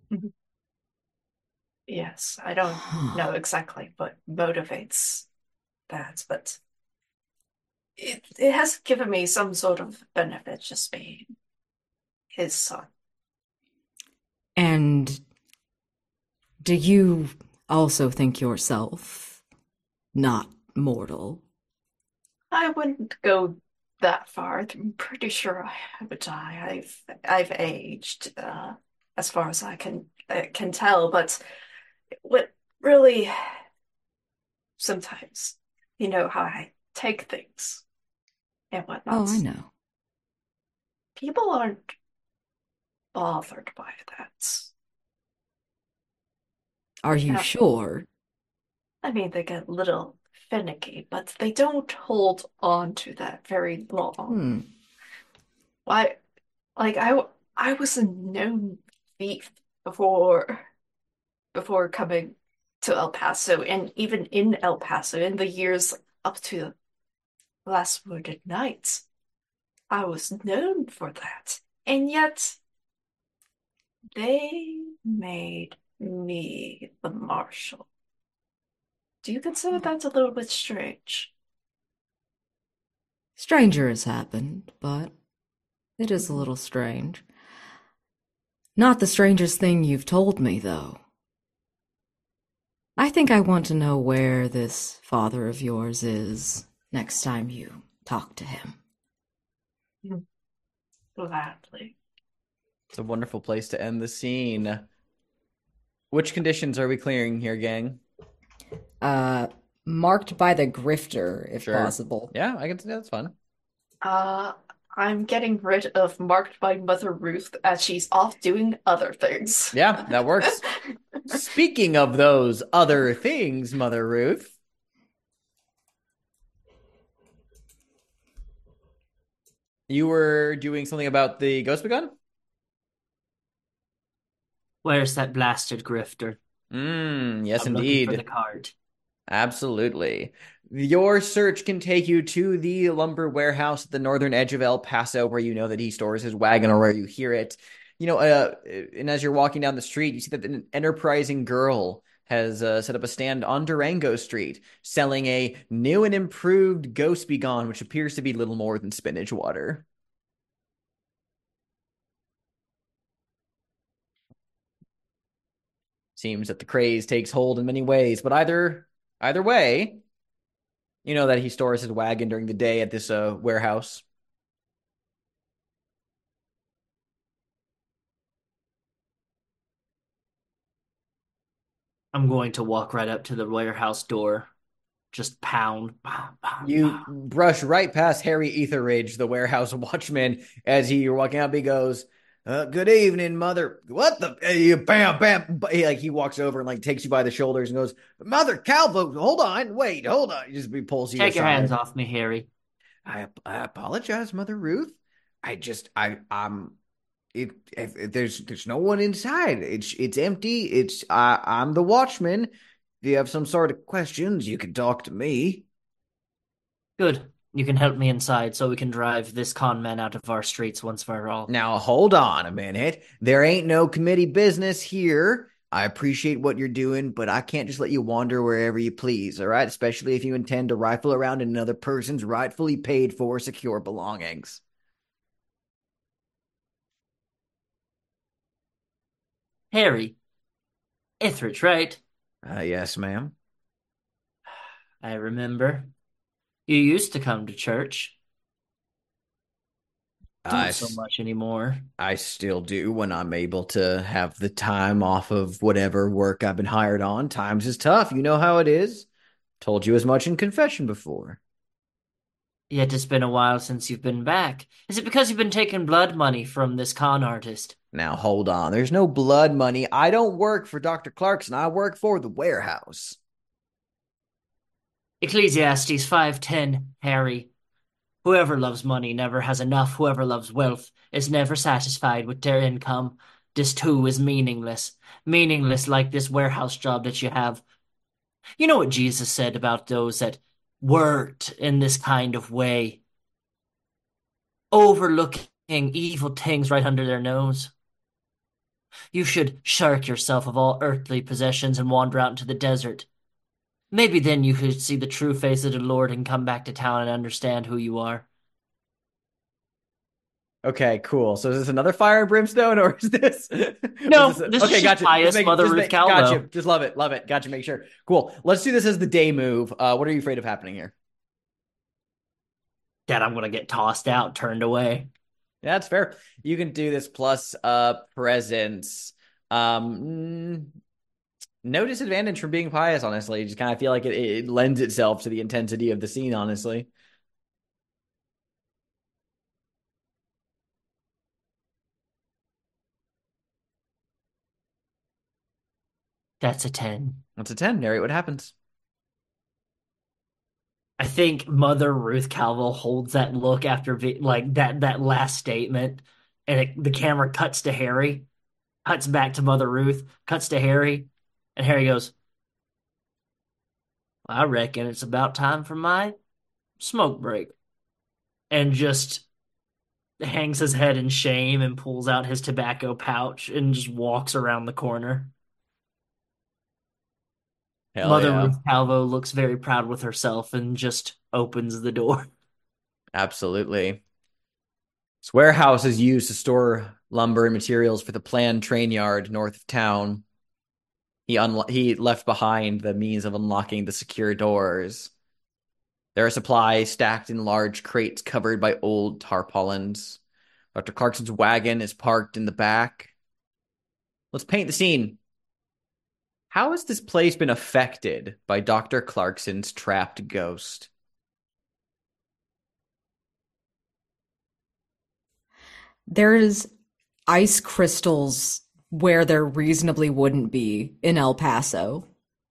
Yes, I don't know exactly what motivates that, but it it has given me some sort of benefit just being his son. And do you also think yourself not mortal? I wouldn't go that far. I'm pretty sure I have a die. I've I've aged, uh, as far as I can uh, can tell, but what really sometimes you know how I take things and whatnot. Oh, I know. People aren't bothered by that. Are you Yeah. sure? I mean, they get a little finicky, but they don't hold on to that very long. Hmm. Why, like I, I was a known thief before before coming to El Paso, and even in El Paso, in the years up to Last Wounded Nights, I was known for that. And yet, they made me the marshal. Do you consider that a little bit strange? Stranger has happened, but it is a little strange. Not the strangest thing you've told me, though. I think I want to know where this father of yours is next time you talk to him. Gladly. It's a wonderful place to end the scene. Which conditions are we clearing here, gang? Uh, marked by the grifter, if Sure. possible. Yeah, I can see that's fun. Uh, I'm getting rid of marked by Mother Ruth as she's off doing other things. Yeah, that works. Speaking of those other things, Mother Ruth, you were doing something about the ghost begun? Where's that blasted grifter? Mm, yes, I'm looking for indeed. the card. Absolutely. Your search can take you to the lumber warehouse at the northern edge of El Paso, where you know that he stores his wagon or where you hear it. You know, uh, and as you're walking down the street, you see that an enterprising girl has uh, set up a stand on Durango Street selling a new and improved Ghost Begone, which appears to be little more than spinach water. Seems that the craze takes hold in many ways, but either either way, you know that he stores his wagon during the day at this uh, warehouse. I'm going to walk right up to the warehouse door. Just pound. Pound, pound, You pound. brush right past Harry Etheridge, the warehouse watchman, as he, you're walking up. He goes, uh, "Good evening, mother." What the? Uh, you bam, bam. He, like he walks over and like takes you by the shoulders and goes, "Mother Calvo, hold on, wait, hold on." He just he pulls you Take your aside. hands off me, Harry. I, I apologize, Mother Ruth. I just I I'm it if, if there's there's no one inside. It's it's empty. It's I I'm the watchman. If you have some sort of questions, you can talk to me. Good. You can help me inside so we can drive this con man out of our streets once for all. Now hold on a minute. There ain't no committee business here. I appreciate what you're doing, but I can't just let you wander wherever you please, all right? Especially if you intend to rifle around in another person's rightfully paid for secure belongings. Harry. Etheridge, right? Uh, yes, ma'am. I remember. You used to come to church. I, Don't so much anymore. I still do when I'm able to have the time off of whatever work I've been hired on. Times is tough. You know how it is. Told you as much in confession before. Yet it's been a while since you've been back. Is it because you've been taking blood money from this con artist? Now, hold on. There's no blood money. I don't work for Doctor Clarkson. I work for the warehouse. Ecclesiastes five ten, Harry. Whoever loves money never has enough. Whoever loves wealth is never satisfied with their income. This too is meaningless. Meaningless like this warehouse job that you have. You know what Jesus said about those that worked in this kind of way, overlooking evil things right under their nose. You should shirk yourself of all earthly possessions and wander out into the desert. Maybe then you could see the true face of the Lord and come back to town and understand who you are. Okay, cool. So is this another fire and brimstone, or is this? No, is this a- this is okay, just gotcha. pious Just make, Mother just Ruth make, Calvo. gotcha. Just love it, love it. Gotcha. Make sure. Cool. Let's do this as the day move. Uh, what are you afraid of happening here? That I'm gonna get tossed out, turned away. Yeah, that's fair. You can do this plus uh presence. Um, mm, no disadvantage from being pious, honestly. Just kind of feel like it, it lends itself to the intensity of the scene, honestly. That's a ten. That's a ten. Narrate what happens. I think Mother Ruth Calvo holds that look after vi- like that that last statement, and it, the camera cuts to Harry, cuts back to Mother Ruth, cuts to Harry, and Harry goes, "I reckon it's about time for my smoke break," and just hangs his head in shame and pulls out his tobacco pouch and just walks around the corner. Hell Mother yeah. Ruth Calvo looks very proud with herself and just opens the door. Absolutely. This warehouse is used to store lumber and materials for the planned train yard north of town. He unlo- he left behind the means of unlocking the secure doors. There are supplies stacked in large crates covered by old tarpaulins. Doctor Clarkson's wagon is parked in the back. Let's paint the scene. How has this place been affected by Doctor Clarkson's trapped ghost? There's ice crystals where there reasonably wouldn't be in El Paso.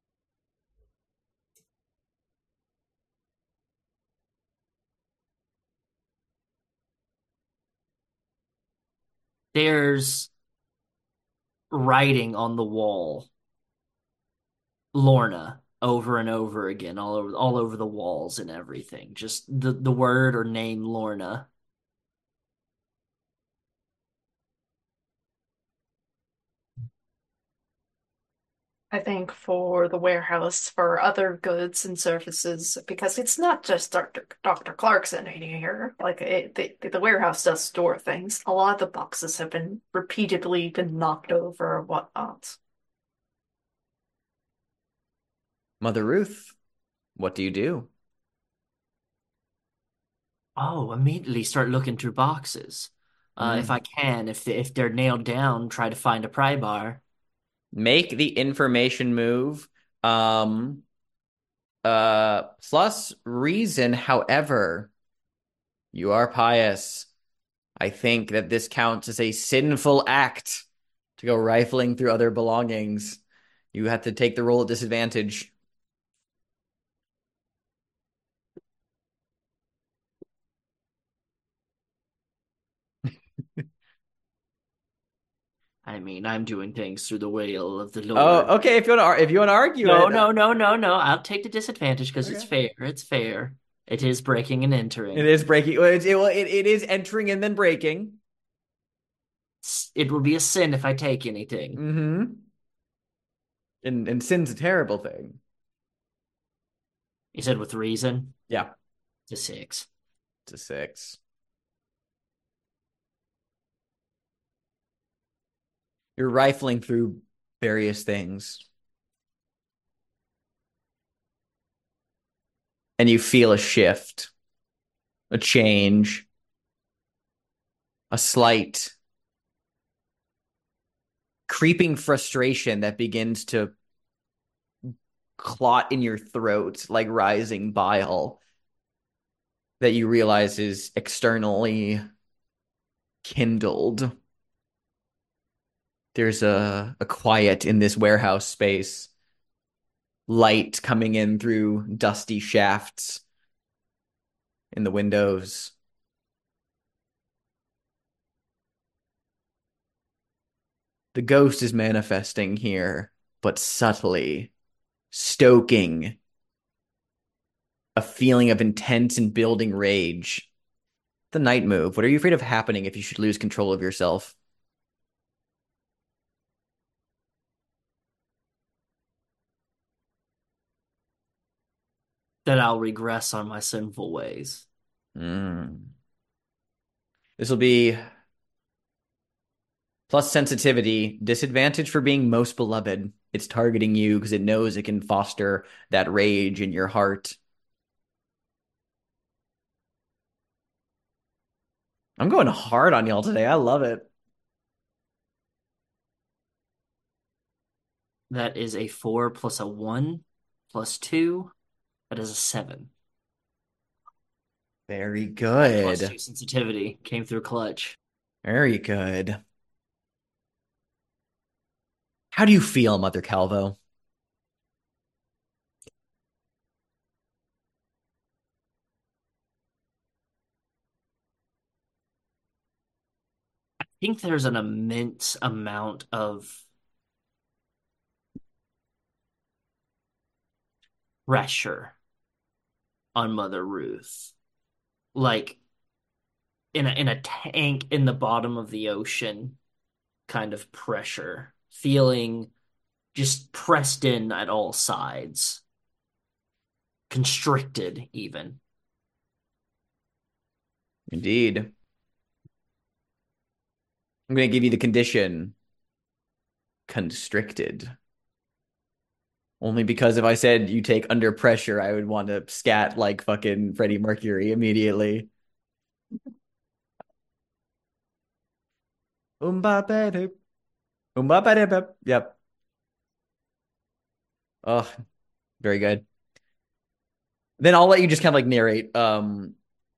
There's writing on the wall, Lorna, over and over again, all over all over the walls and everything. Just the, the word or name Lorna. I think for the warehouse for other goods and services because it's not just Doctor Doctor Clarkson in here. Like it, the the warehouse does store things. A lot of the boxes have been repeatedly been knocked over or whatnot. Mother Ruth, what do you do? Oh, immediately start looking through boxes. Uh, if Mm. I can, if if they're nailed down, try to find a pry bar. Make the information move. Um, uh, plus reason, however, you are pious. I think that this counts as a sinful act to go rifling through other belongings. You have to take the roll at disadvantage. I mean, I'm doing things through the will of the Lord. Oh, okay. If you want to, if you want to argue No, it, no, no, no, no. I'll take the disadvantage because it's Okay. fair. It's fair. It is breaking and entering. it is breaking. Well, It's, it, well, it, it is entering and then breaking. S- It will be a sin if I take anything. Mm-hmm. And and sin's a terrible thing. You said with reason? Yeah, It's a six. it's a six. You're rifling through various things, and you feel a shift, a change, a slight creeping frustration that begins to clot in your throat like rising bile that you realize is externally kindled. There's a, a quiet in this warehouse space, light coming in through dusty shafts in the windows. The ghost is manifesting here, but subtly, stoking a feeling of intense and building rage. The night move. What are you afraid of happening if you should lose control of yourself? That I'll regress on my sinful ways. Mm. This will be plus sensitivity, disadvantage for being most beloved. It's targeting you because it knows it can foster that rage in your heart. I'm going hard on y'all today. I love it. That is a four plus a one plus two. That is a seven. Very Plus good. two sensitivity came through clutch. Very good. How do you feel, Mother Calvo? I think there's an immense amount of pressure on Mother Ruth. Like in a in a tank in the bottom of the ocean kind of pressure. Feeling just pressed in at all sides. Constricted even. Indeed. I'm going to give you the condition constricted. Only because if I said you take under pressure, I would want to scat like fucking Freddie Mercury immediately. Umba Umba Yep. Oh, very good. Then I'll let you just kind of like narrate um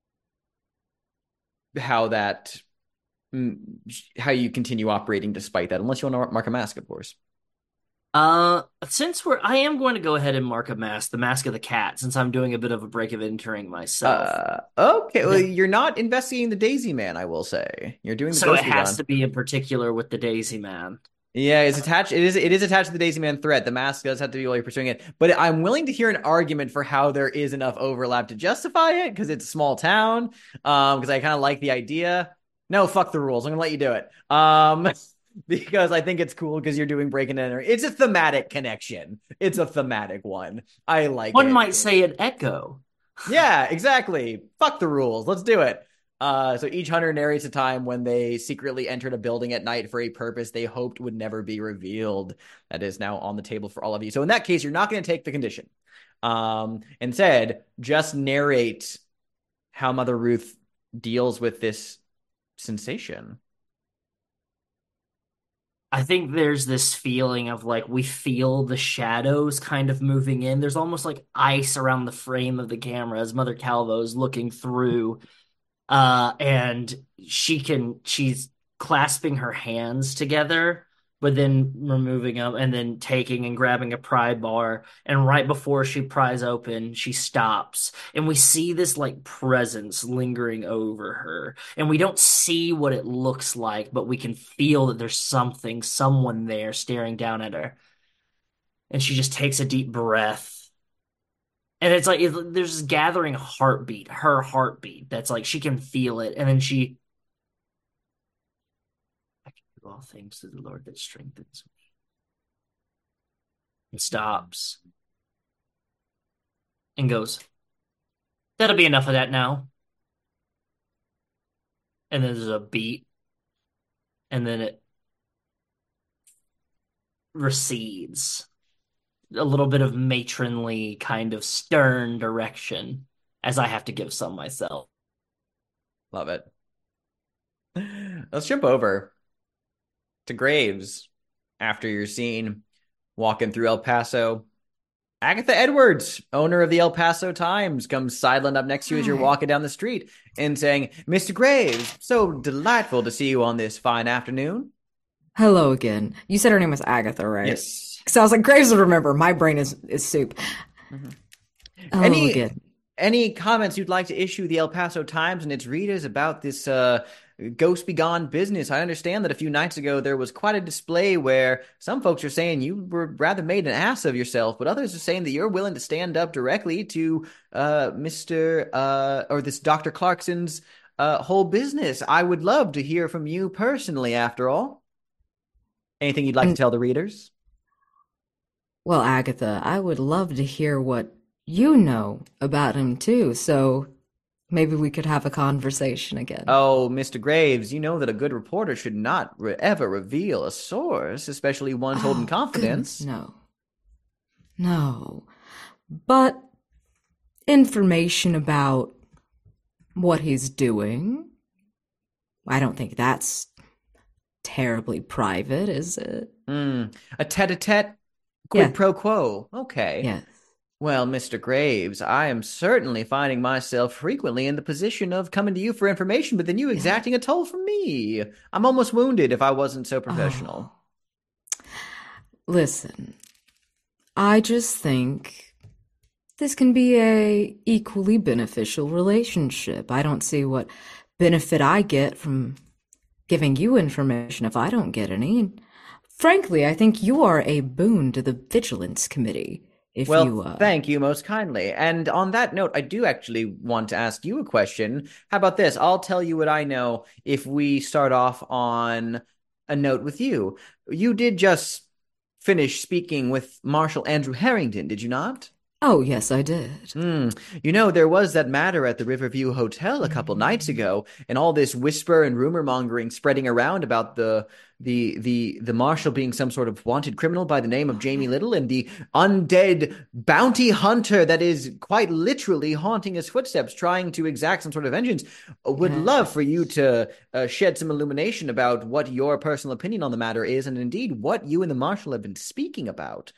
how that how you continue operating despite that, unless you want to mark a mask, of course. Uh, since we're, I am going to go ahead and mark a mask, the Mask of the Cat, since I'm doing a bit of a break of entering myself. Uh, okay, well, Yeah. you're not investigating the Daisy Man, I will say. You're doing the So it Ghostly has Gone. to be in particular with the Daisy Man. Yeah, it's attached. It is. It is attached to the Daisy Man threat. The mask does have to be while you're pursuing it. But I'm willing to hear an argument for how there is enough overlap to justify it because it's a small town. Um, because I kind of like the idea. No, fuck the rules. I'm gonna let you do it. Um, because I think it's cool because you're doing break and enter. It's a thematic connection. It's a thematic one. I like One it. might say an echo. Yeah, exactly. Fuck the rules. Let's do it. Uh, so each hunter narrates a time when they secretly entered a building at night for a purpose they hoped would never be revealed. That is now on the table for all of you. So in that case, you're not going to take the condition. Um, instead, just narrate how Mother Ruth deals with this sensation. I think there's this feeling of like we feel the shadows kind of moving in. There's almost like ice around the frame of the camera as Mother Calvo is looking through. Uh, and she can, she's clasping her hands together, but then removing them and then taking and grabbing a pry bar. And right before she pries open, she stops. And we see this like presence lingering over her. And we don't see what it looks like, but we can feel that there's something, someone there staring down at her. And she just takes a deep breath. And it's like it, there's this gathering heartbeat, her heartbeat. That's like she can feel it, and then she, I can do all things through the Lord that strengthens me. And stops, and goes, "That'll be enough of that now." And then there's a beat, and then it recedes. A little bit of matronly, kind of stern direction, as I have to give some myself. Love it. Let's jump over to Graves after your scene walking through El Paso. Agatha Edwards, owner of the El Paso Times, comes sidling up next to you as you're walking down the street and saying, "Mister Graves, so delightful to see you on this fine afternoon." Hello again. You said her name was Agatha, right? Yes. So I was like, Graves would remember. My brain is, is soup. Mm-hmm. Oh, Any again. any comments you'd like to issue the El Paso Times and its readers about this uh Ghost Begone business. I understand that a few nights ago there was quite a display where some folks are saying you were rather made an ass of yourself, but others are saying that you're willing to stand up directly to uh, Mister Uh, or this Doctor Clarkson's uh, whole business. I would love to hear from you personally, after all. Anything you'd like to And tell the readers? well, Agatha, I would love to hear what you know about him too, so maybe we could have a conversation again. Oh, Mister Graves, you know that a good reporter should not re- ever reveal a source, especially one told in Oh, goodness, confidence. no. No. But information about what he's doing, I don't think that's terribly private, is it? Hmm. A tete-a-tete quid Yeah. pro quo. Okay. Yes. Well, Mister Graves, I am certainly finding myself frequently in the position of coming to you for information, but then you Yeah. exacting a toll from me. I'm almost wounded if I wasn't so professional. Oh. Listen, I just think this can be a equally beneficial relationship. I don't see what benefit I get from giving you information if I don't get any. Frankly, I think you are a boon to the Vigilance Committee if Well, you uh thank you most kindly. And on that note, I do actually want to ask you a question. How about this? I'll tell you what I know if we start off on a note with you. You did just finish speaking with Marshal Andrew Harrington, did you not? Oh, yes, I did. Hmm. You know, there was that matter at the Riverview Hotel a couple nights ago, and all this whisper and rumor mongering spreading around about the the the the marshal being some sort of wanted criminal by the name of Jamie Little and the undead bounty hunter that is quite literally haunting his footsteps, trying to exact some sort of vengeance. Would love for you to uh, shed some illumination about what your personal opinion on the matter is, and indeed what you and the marshal have been speaking about.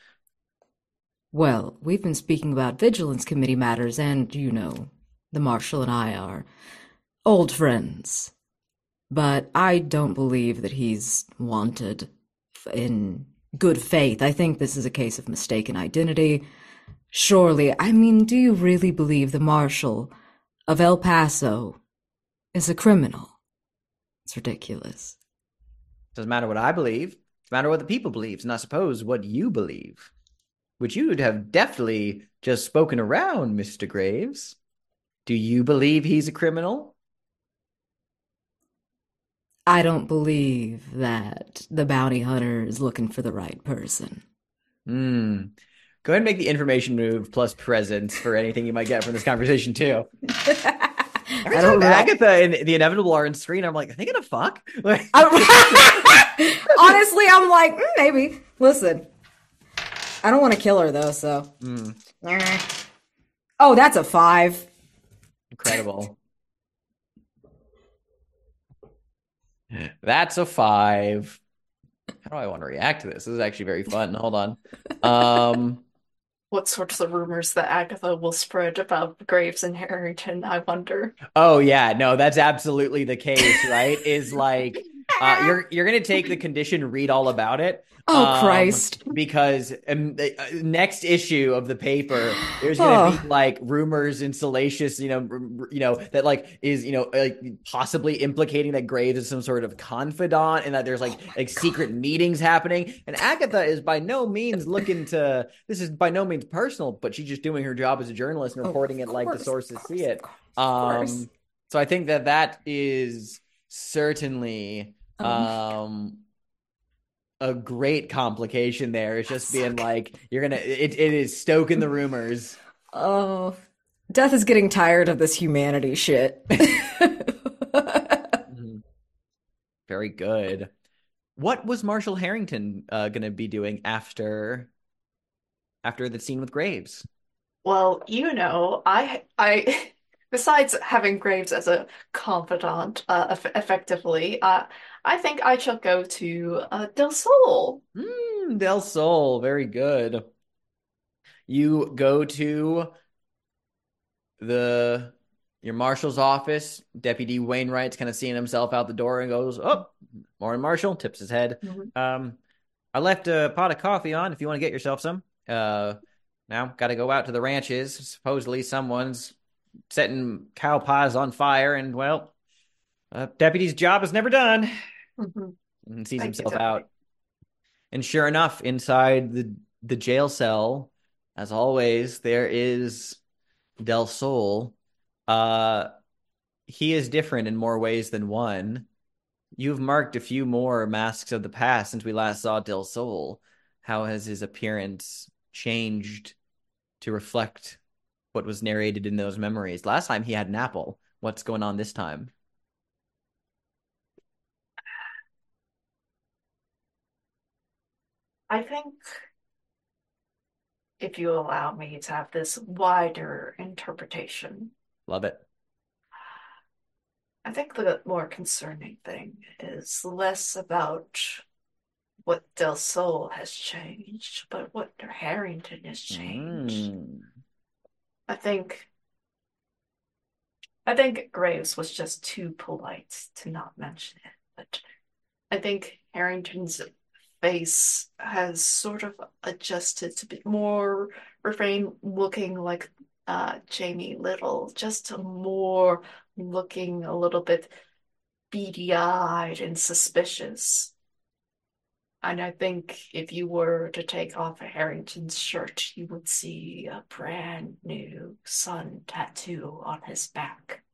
Well, we've been speaking about Vigilance Committee matters, and, you know, the Marshal and I are old friends. But I don't believe that he's wanted in good faith. I think this is a case of mistaken identity. Surely, I mean, do you really believe the Marshal of El Paso is a criminal? It's ridiculous. Doesn't matter what I believe. Doesn't matter what the people believe, and I suppose what you believe. Which you would have definitely just spoken around, Mister Graves. Do you believe he's a criminal? I don't believe that the bounty hunter is looking for the right person. Hmm. Go ahead and make the information move plus presence for anything you might get from this conversation, too. Every I time don't know. Agatha and the Inevitable are on screen, I'm like, are they gonna fuck? Like, I- Honestly, I'm like, mm, maybe. Listen, I don't want to kill her though, so. mm, Oh, that's a five. incredible. That's a five. How do I want to react to this? This is actually very fun. Hold on. Um, What sorts of rumors that Agatha will spread about Graves and Harrington, I wonder. oh yeah, no, that's absolutely the case, right? Is like uh, you're you're gonna take the condition, read all about it. Oh, um, Christ. Because um, the uh, next issue of the paper, there's gonna Oh. be like rumors and salacious, you know, r- r- you know that like is you know like possibly implicating that Graves is some sort of confidant, and that there's like like secret meetings happening. And Agatha is by no means looking to. This is by no means personal, but she's just doing her job as a journalist and Oh, reporting of it like the course, sources of see course, it. of course. Um, so I think that that is certainly Oh. um a great complication there. It's just That's so being good. like you're gonna it, it is stoking the rumors. Oh. Death is getting tired of this humanity shit. Mhm. Very good. What was Marshall Harrington uh, gonna be doing after after the scene with Graves? Well, you know, I I besides having Graves as a confidant, uh, eff effectively, uh, I think I shall go to uh, Del Sol. Mm, Del Sol, very good. You go to the your marshal's office. Deputy Wainwright's kind of seeing himself out the door and goes, "Oh, morning, Marshal." Tips his head. Mhm. Um, I left a pot of coffee on if you want to get yourself some. Uh, now got to go out to the ranches. Supposedly someone's setting cow pies on fire, and well, Uh, deputy's job is never done. Mhm. And sees Thank you, himself Deputy. out. And sure enough, inside the the jail cell, as always, there is Del Sol. Uh, he is different in more ways than one. You've marked a few more masks of the past since we last saw Del Sol. How has his appearance changed to reflect what was narrated in those memories? Last time he had an apple. What's going on this time? I think if you allow me to have this wider interpretation, Love it. I think the more concerning thing is less about what Del Sol has changed, but what Harrington has changed. Mm. I think I think Graves was just too polite to not mention it, but I think Harrington's face has sort of adjusted to be more refrain looking like uh Jamie Little, just more looking a little bit beady-eyed and suspicious. And I think if you were to take off Harrington's shirt, you would see a brand new sun tattoo on his back.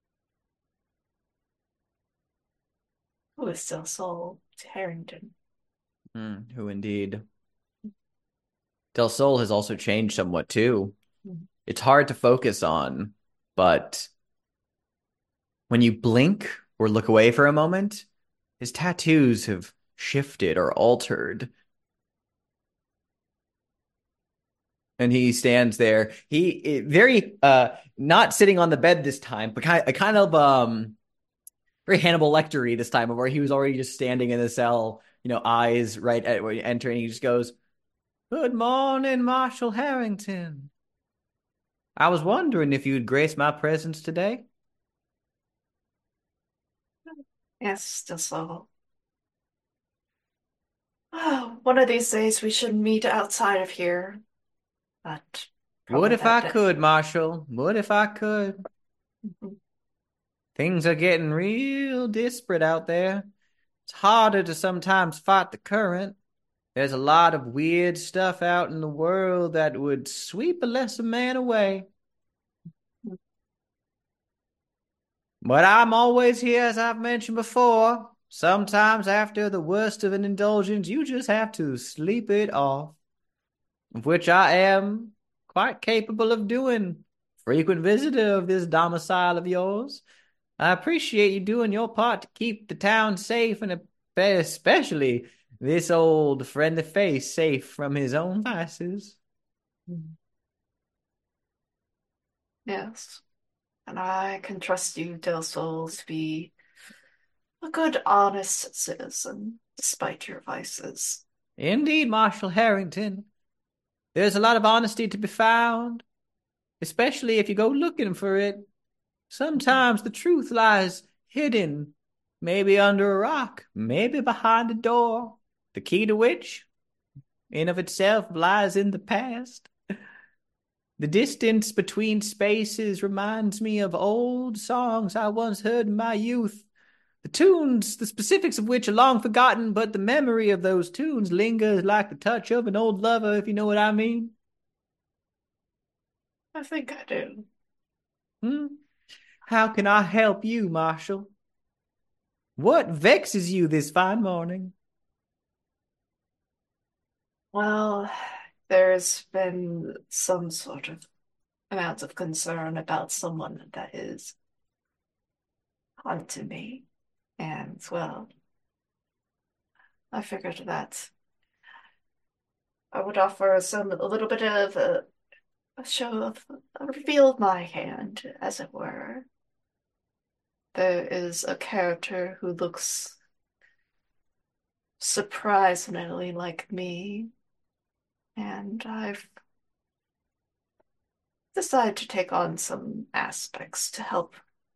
Who is still sold to Harrington? Mm, who indeed? Del Sol has also changed somewhat too. Mhm. It's hard to focus on, but when you blink or look away for a moment, his tattoos have shifted or altered. And he stands there. He eh, very uh not sitting on the bed this time, but kind kind of um very Hannibal Lecter-y this time, where he was already just standing in the cell, you know, eyes right at where you enter, and he just goes, "Good morning, Marshal Harrington. I was wondering if you'd grace my presence today." Yes, still so. Oh, one of these days we should meet outside of here, but Would probably if I that day. could, Marshal. Would if I could. Mhm. Things are getting real desperate out there. It's harder to sometimes fight the current. There's a lot of weird stuff out in the world that would sweep a lesser man away. But I'm always here, as I've mentioned before. Sometimes after the worst of an indulgence, you just have to sleep it off, of which I am quite capable of doing. Frequent visitor of this domicile of yours. I appreciate you doing your part to keep the town safe, and especially this old friendly face safe from his own vices. Yes, and I can trust you, Del Sol, to be a good, honest citizen, despite your vices. Indeed, Marshal Harrington. There's a lot of honesty to be found, especially if you go looking for it. Sometimes the truth lies hidden, maybe under a rock, maybe behind a door, the key to which, in of itself, lies in the past. The distance between spaces reminds me of old songs I once heard in my youth. The tunes, the specifics of which are long forgotten, but the memory of those tunes lingers like the touch of an old lover, if you know what I mean. I think I do. Hmm? How can I help you, Marshal? What vexes you this fine morning? Well, there's been some sort of amount of concern about someone that is onto me. And, well, I figured that I would offer some a little bit of a, a show of a reveal of my hand, as it were. There is a character who looks surprisingly like me, and I've decided to take on some aspects to help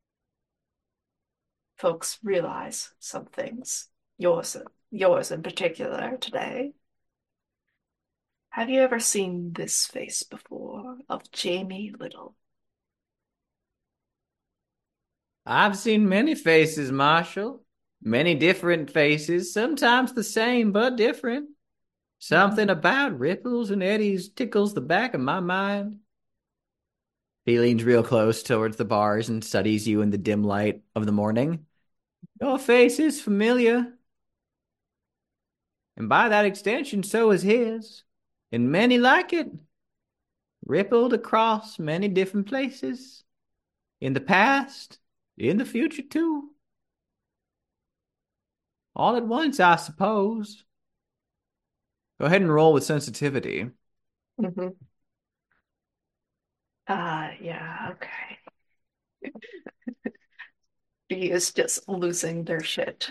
folks realize some things. Yours, yours in particular today. Have you ever seen this face before of Jamie Little? I've seen many faces, Marshall. Many different faces, sometimes the same but different. Something about ripples and eddies tickles the back of my mind. He leans real close towards the bars and studies you in the dim light of the morning. Your face is familiar, and by that extension, so is his, and many like it, rippled across many different places, in the past, in the future too. All at once, I suppose. Go ahead and roll with sensitivity. Mm-hmm. Uh, yeah, okay. B is just losing their shit.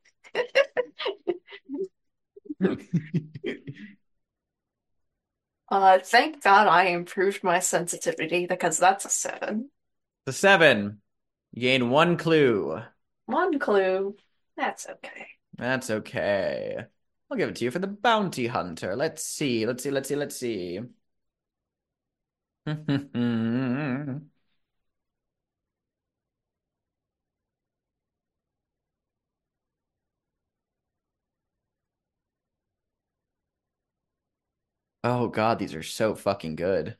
Uh, thank God I improved my sensitivity because that's a seven. The seven. You gain one clue. One clue. That's okay. That's okay. I'll give it to you for the bounty hunter. Let's see. Let's see. Let's see. Let's see. Oh God, these are so fucking good.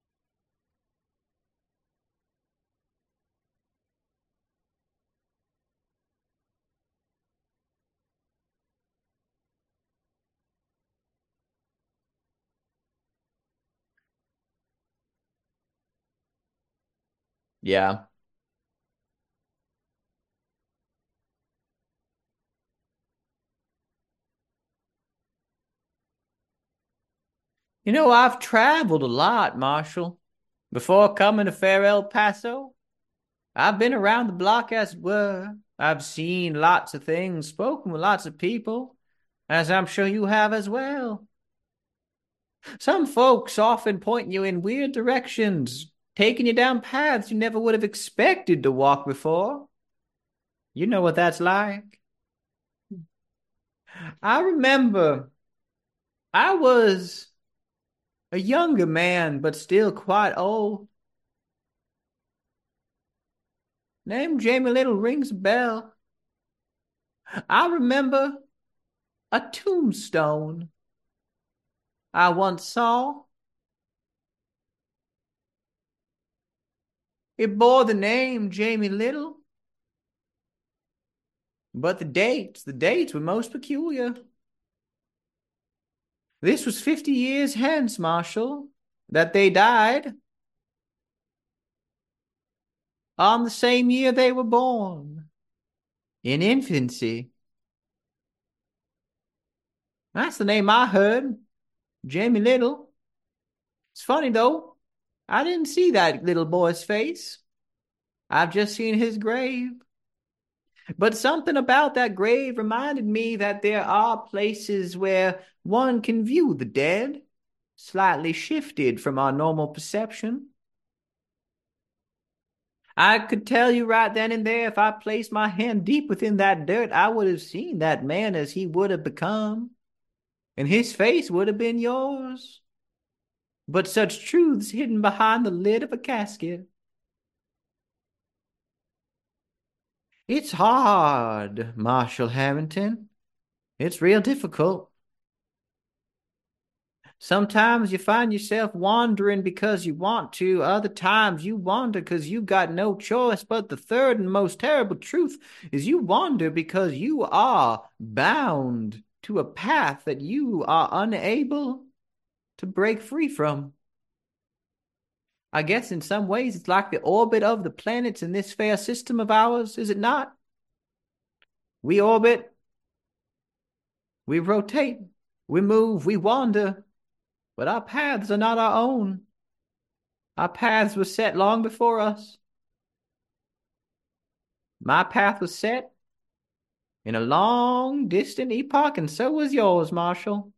Yeah. You know, I've traveled a lot, Marshall. Before coming to Fair El Paso, I've been around the block, as it were. I've seen lots of things, spoken with lots of people, as I'm sure you have as well. Some folks often point you in weird directions, taking you down paths you never would have expected to walk before. You know what that's like. I remember I was a younger man, but still quite old. Name Jamie Little rings a bell. I remember a tombstone I once saw. It bore the name Jamie Little, but the dates, the dates were most peculiar. This was fifty years hence, Marshall, that they died. On the same year they were born, in infancy. That's the name I heard, Jamie Little. It's funny, though. I didn't see that little boy's face. I've just seen his grave. But something about that grave reminded me that there are places where one can view the dead, slightly shifted from our normal perception. I could tell you right then and there, if I placed my hand deep within that dirt, I would have seen that man as he would have become, and his face would have been yours. But such truths hidden behind the lid of a casket. It's hard, Marshall Harrington. It's real difficult. Sometimes you find yourself wandering because you want to. Other times you wander because you got no choice. But the third and most terrible truth is you wander because you are bound to a path that you are unable to break free from. I guess in some ways it's like the orbit of the planets in this fair system of ours, is it not? We orbit, we rotate, we move, we wander. But our paths are not our own. Our paths were set long before us. My path was set in a long, distant epoch, and so was yours, Marshall.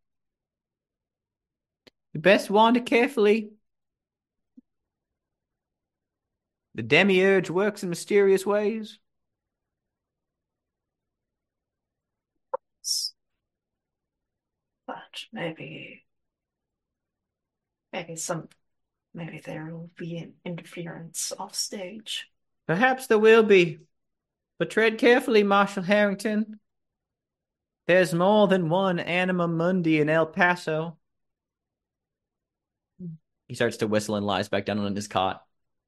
You best wander carefully. The demiurge works in mysterious ways. But maybe, maybe some, maybe there will be an interference off stage. Perhaps there will be, but tread carefully, Marshal Harrington. There's more than one Anima Mundi in El Paso. He starts to whistle and lies back down on his cot.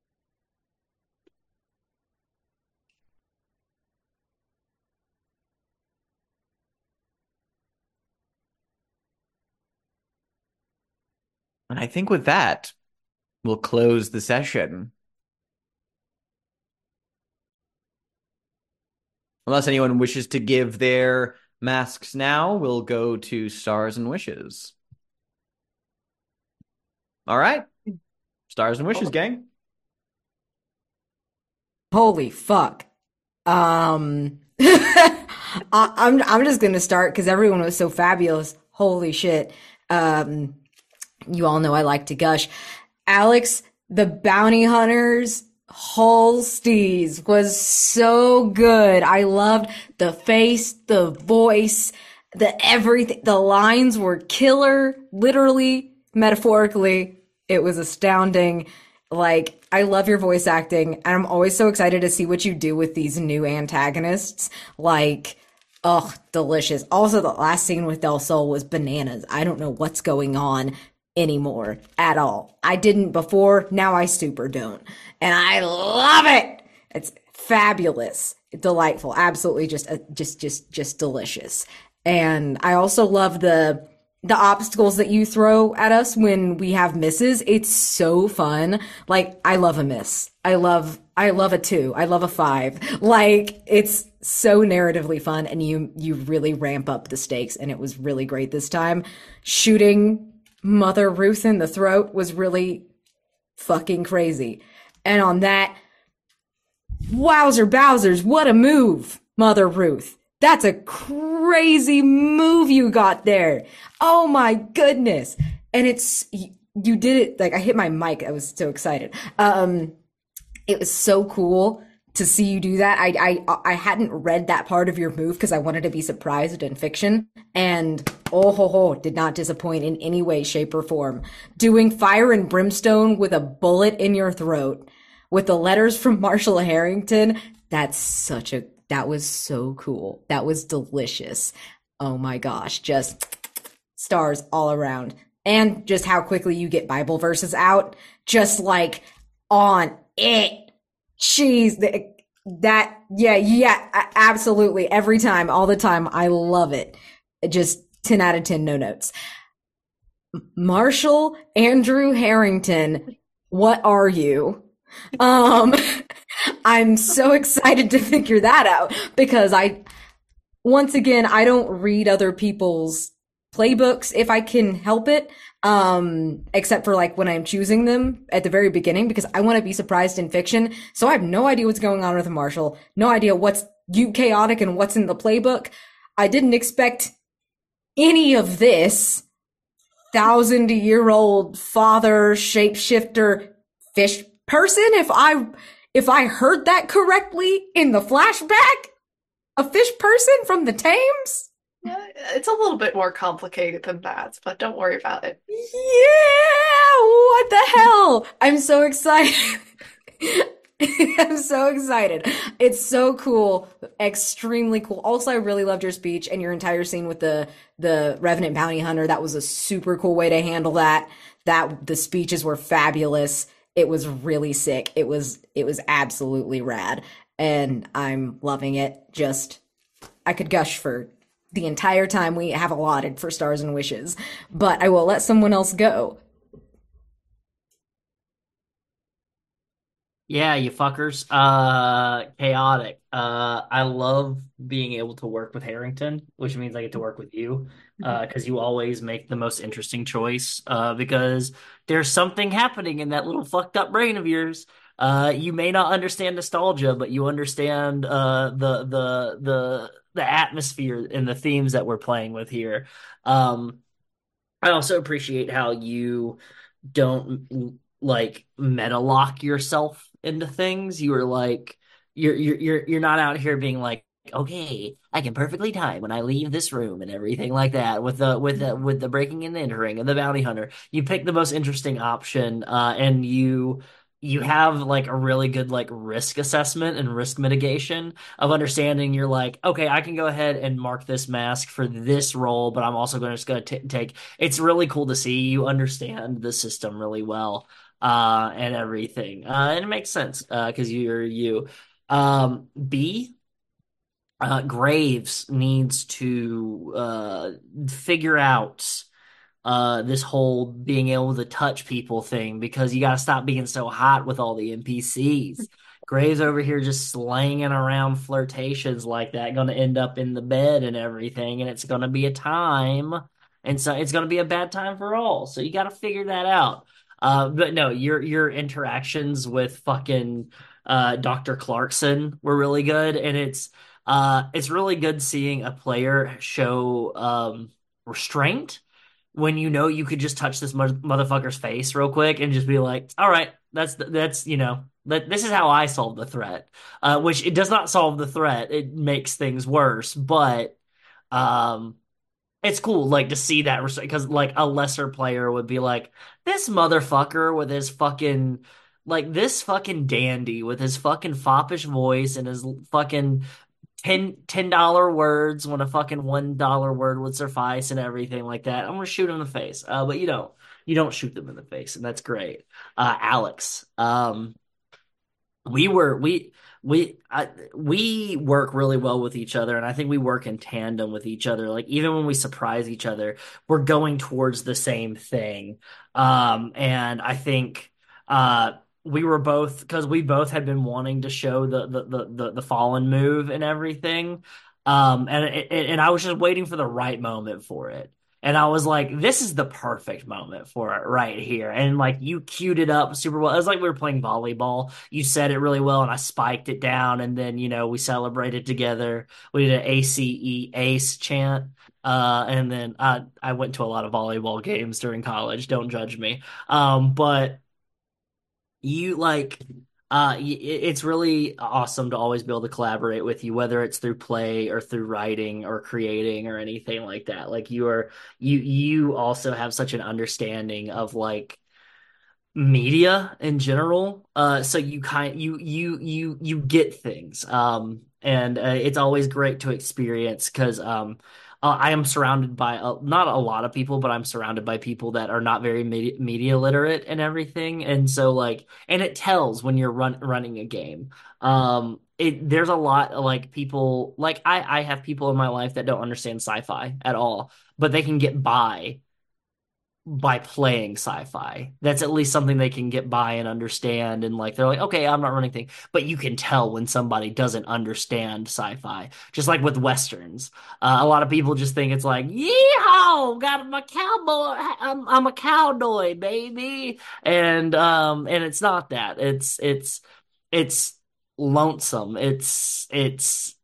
And I think with that, we'll close the session. Unless anyone wishes to give their masks now, we'll go to Stars and Wishes. All right. Stars and Wishes, gang. Holy fuck. Um, I, I'm I'm just gonna start because everyone was so fabulous. Holy shit. Um, you all know I like to gush. Alex, the bounty hunters, Holsties was so good. I loved the face, the voice, the everything. The lines were killer, literally, metaphorically. It was astounding. Like, I love your voice acting, and I'm always so excited to see what you do with these new antagonists. Like, oh, delicious. Also, the last scene with Del Sol was bananas. I don't know what's going on anymore at all. I didn't before, now I super don't. And I love it. It's fabulous, delightful, absolutely just uh, just just just delicious. And I also love the the obstacles that you throw at us when we have misses. It's so fun. Like, I love a miss. I love I love a two. I love a five. Like, it's so narratively fun, and you you really ramp up the stakes, and it was really great this time. Shooting Mother Ruth in the throat was really fucking crazy. And on that, wowzer bowsers, what a move, Mother Ruth. That's a crazy move you got there. Oh my goodness. And it's, you did it, like, I hit my mic. I was so excited. Um, it was so cool to see you do that. I, I, I hadn't read that part of your move because I wanted to be surprised in fiction. And oh ho ho, did not disappoint in any way, shape, or form. Doing fire and brimstone with a bullet in your throat with the letters from Marshall Harrington. That's such a, that was so cool. That was delicious. Oh my gosh. Just stars all around. And just how quickly you get Bible verses out. Just like on it. Jeez, that, yeah, yeah, absolutely. Every time, all the time. I love it. Just ten out of ten, no notes. Marshall Andrew Harrington, what are you? Um, I'm so excited to figure that out because I, once again, I don't read other people's playbooks if I can help it. Um, except for like when I'm choosing them at the very beginning because I want to be surprised in fiction. So I have no idea what's going on with Marshall. No idea what's chaotic and what's in the playbook. I didn't expect any of this thousand year old father shapeshifter fish person. If I, if I heard that correctly in the flashback, a fish person from the Thames. Yeah, it's a little bit more complicated than that, but don't worry about it. Yeah, what the hell? I'm so excited. I'm so excited. It's so cool. Extremely cool. Also, I really loved your speech and your entire scene with the the Revenant Bounty Hunter. That was a super cool way to handle that. That the speeches were fabulous. It was really sick. It was it was absolutely rad. And I'm loving it. Just I could gush for the entire time we have allotted for Stars and Wishes, but I will let someone else go. Yeah, you fuckers. Uh, chaotic. Uh, I love being able to work with Harrington, which means I get to work with you, uh, because you always make the most interesting choice. Uh, because there's something happening in that little fucked up brain of yours. Uh, you may not understand nostalgia, but you understand uh the the the the atmosphere and the themes that we're playing with here. Um, I also appreciate how you don't like meta lock yourself into things. You are like you're you're you're you're not out here being like, okay, I can perfectly time when I leave this room and everything like that with the with the with the breaking and entering and the bounty hunter. You pick the most interesting option, uh, and you you have like a really good like risk assessment and risk mitigation of understanding you're like, okay, I can go ahead and mark this mask for this role, but I'm also going to just going to take it's really cool to see you understand the system really well uh and everything. Uh and it makes sense uh because you're you. Um B uh Graves needs to uh figure out uh this whole being able to touch people thing because you got to stop being so hot with all the N P Cs. Graves over here just slanging around flirtations like that, going to end up in the bed and everything, and it's going to be a time, and so it's going to be a bad time for all. So you got to figure that out. Uh, but no, your your interactions with fucking uh doctor Clarkson were really good, and it's uh it's really good seeing a player show um restraint when you know you could just touch this mo motherfucker's face real quick and just be like, all right, that's that's you know that this is how I solve the threat. Uh, which it does not solve the threat. It makes things worse, but um, it's cool like to see that because like a lesser player would be like, this motherfucker with his fucking like this fucking dandy with his fucking foppish voice and his fucking ten ten dollar words when a fucking one dollar word would suffice and everything like that. I'm gonna shoot him in the face. Uh, but you don't. You don't shoot them in the face, and that's great. Uh, Alex, um, we were we we I, we work really well with each other, and I think we work in tandem with each other. Like even when we surprise each other, we're going towards the same thing. Um, and I think uh we were both because we both had been wanting to show the the the the, the fallen move and everything. Um, and it, and I was just waiting for the right moment for it. And I was like, this is the perfect moment for it right here. And like you queued it up super well. It was like we were playing volleyball. You said it really well and I spiked it down and then, you know, we celebrated together. We did an A C E ace chant. Uh, and then I I went to a lot of volleyball games during college. Don't judge me. Um, but you like uh y- it's really awesome to always be able to collaborate with you, whether it's through play or through writing or creating or anything like that. Like you are you you also have such an understanding of like media in general. Uh, so you kind you you you you get things. Um, and uh, it's always great to experience because um, uh, I am surrounded by a, not a lot of people, but I'm surrounded by people that are not very media, media literate and everything. And so like, and it tells when you're run running a game. Um, it there's a lot of, like people like I I have people in my life that don't understand sci-fi at all, but they can get by by playing sci-fi. That's at least something they can get by and understand. And like they're like, okay, I'm not running thing. But you can tell when somebody doesn't understand sci-fi. Just like with Westerns. Uh, a lot of people just think it's like, yeehaw, got my cowboy, I'm, I'm a cowboy, baby. And um and it's not that. It's it's it's lonesome. It's it's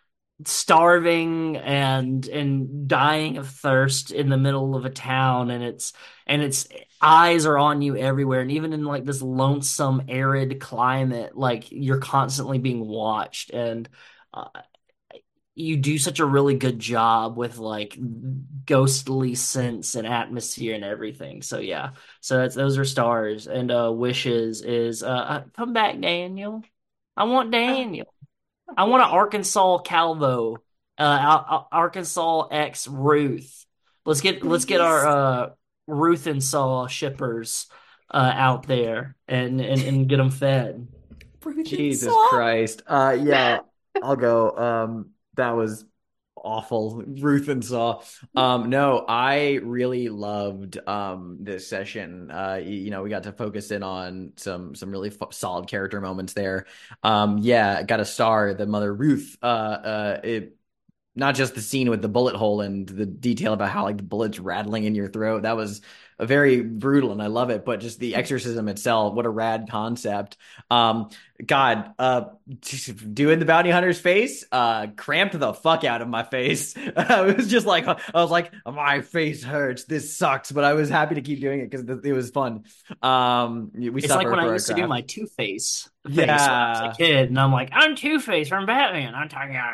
starving and and dying of thirst in the middle of a town and it's and it's eyes are on you everywhere and even in like this lonesome arid climate like you're constantly being watched and uh, you do such a really good job with like ghostly sense and atmosphere and everything. So yeah, so that's those are stars and uh wishes is uh uh, come back Daniel. I want Uh, Daniel. I want an Arkansas Calvo, uh, Ar- Ar- Arkansas X Ruth. Let's get let's get our please. uh, Ruth and Saw shippers uh, out there and, and and get them fed. Ruth and Jesus Saw. Christ. Uh yeah, I'll go. Um that was awful. Ruth and Saw. Um no, I really loved um this session. Uh you, you know, we got to focus in on some some really f solid character moments there. Um yeah, got a star, the mother Ruth. Uh uh it not just the scene with the bullet hole and the detail about how like the bullets rattling in your throat. That was a very brutal and I love it, but just the exorcism itself, what a rad concept. Um, God, uh, doing the bounty hunter's face, uh, cramped the fuck out of my face. I was just like, I was like, my face hurts. This sucks, but I was happy to keep doing it because it was fun. Um, we It's like suffer when I for our used to do craft. my Two Face face when I was a Yeah. kid, and I'm like, I'm Two Face from Batman. I'm talking out.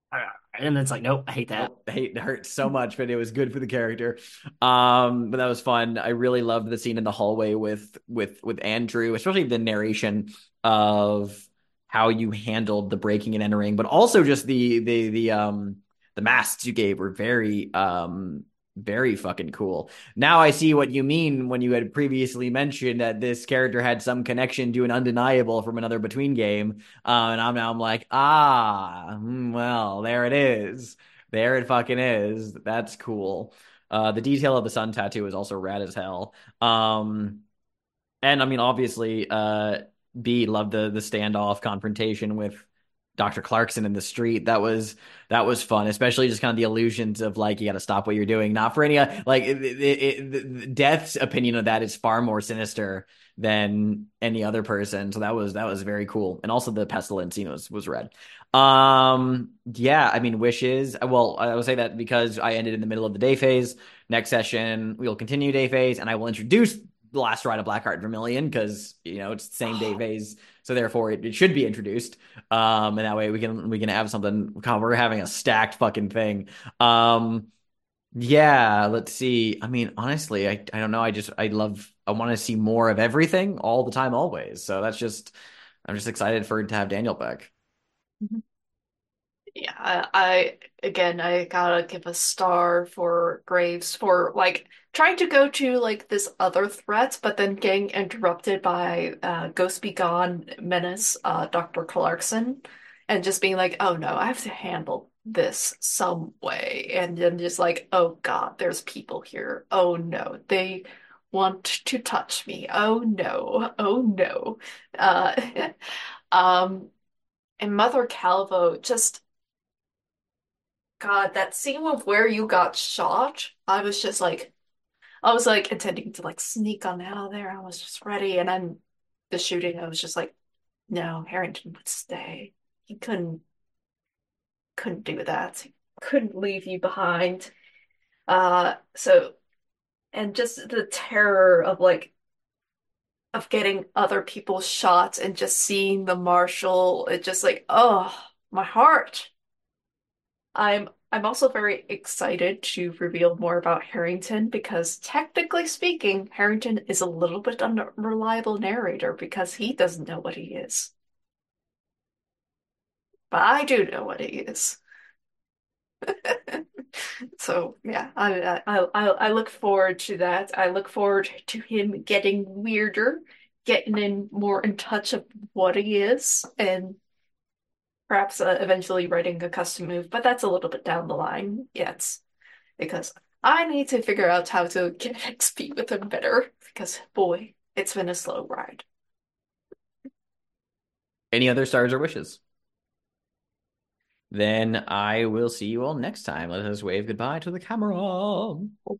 And it's like, nope, I hate that. Nope, I hate it hurt so much, but it was good for the character. Um, but that was fun. I really loved the scene in the hallway with with with Andrew, especially the narration of how you handled the breaking and entering, but also just the the the um the masks you gave were very um very fucking cool. Now I see what you mean when you had previously mentioned that this character had some connection to an undeniable from another Between game. Uh, and I'm now I'm like, ah, mm, well, there it is. There it fucking is. That's cool. Uh, the detail of the sun tattoo is also rad as hell. Um, and I mean, obviously, uh, B loved the the standoff confrontation with doctor Clarkson in the street. That was that was fun, especially just kind of the illusions of like you got to stop what you're doing. Not for any uh, like it, it, it, Death's opinion of that is far more sinister than any other person. So that was that was very cool, and also the pestilence scene was was red. Um, yeah, I mean, wishes. Well, I will say that because I ended in the middle of the day phase. Next session, we will continue day phase, and I will introduce the last ride of Blackheart Vermilion because you know it's the same day phase, so therefore it, it should be introduced. Um, and that way we can we can have something. God, we're having a stacked fucking thing. Um, yeah, let's see. I mean, honestly, I I don't know. I just I love. I want to see more of everything all the time, always. So that's just. I'm just excited for to have Daniel back. Yeah, I, I again, I gotta give a star for Graves for like trying to go to like this other threat, but then getting interrupted by uh, Ghost Be Gone Menace, uh, doctor Clarkson, and just being like, oh no, I have to handle this some way, and then just like, oh God, there's people here. Oh no, they want to touch me. Oh no, oh no. Uh, um, and Mother Calvo just. God, that scene of where you got shot, I was just like, I was like intending to like sneak on out of there. I was just ready. And then the shooting, I was just like, no, Harrington would stay. He couldn't, couldn't do that. He couldn't leave you behind. Uh, so, and just the terror of like, of getting other people shot and just seeing the marshal, it just like, oh, my heart. I'm I'm also very excited to reveal more about Harrington because technically speaking, Harrington is a little bit unreliable narrator because he doesn't know what he is. But I do know what he is. So yeah, I, I I I look forward to that. I look forward to him getting weirder, getting in more in touch of what he is, and perhaps uh, eventually writing a custom move. But that's a little bit down the line yet. Because I need to figure out how to get X P with him better because boy, it's been a slow ride. Any other stars or wishes? Then I will see you all next time. Let us wave goodbye to the camera.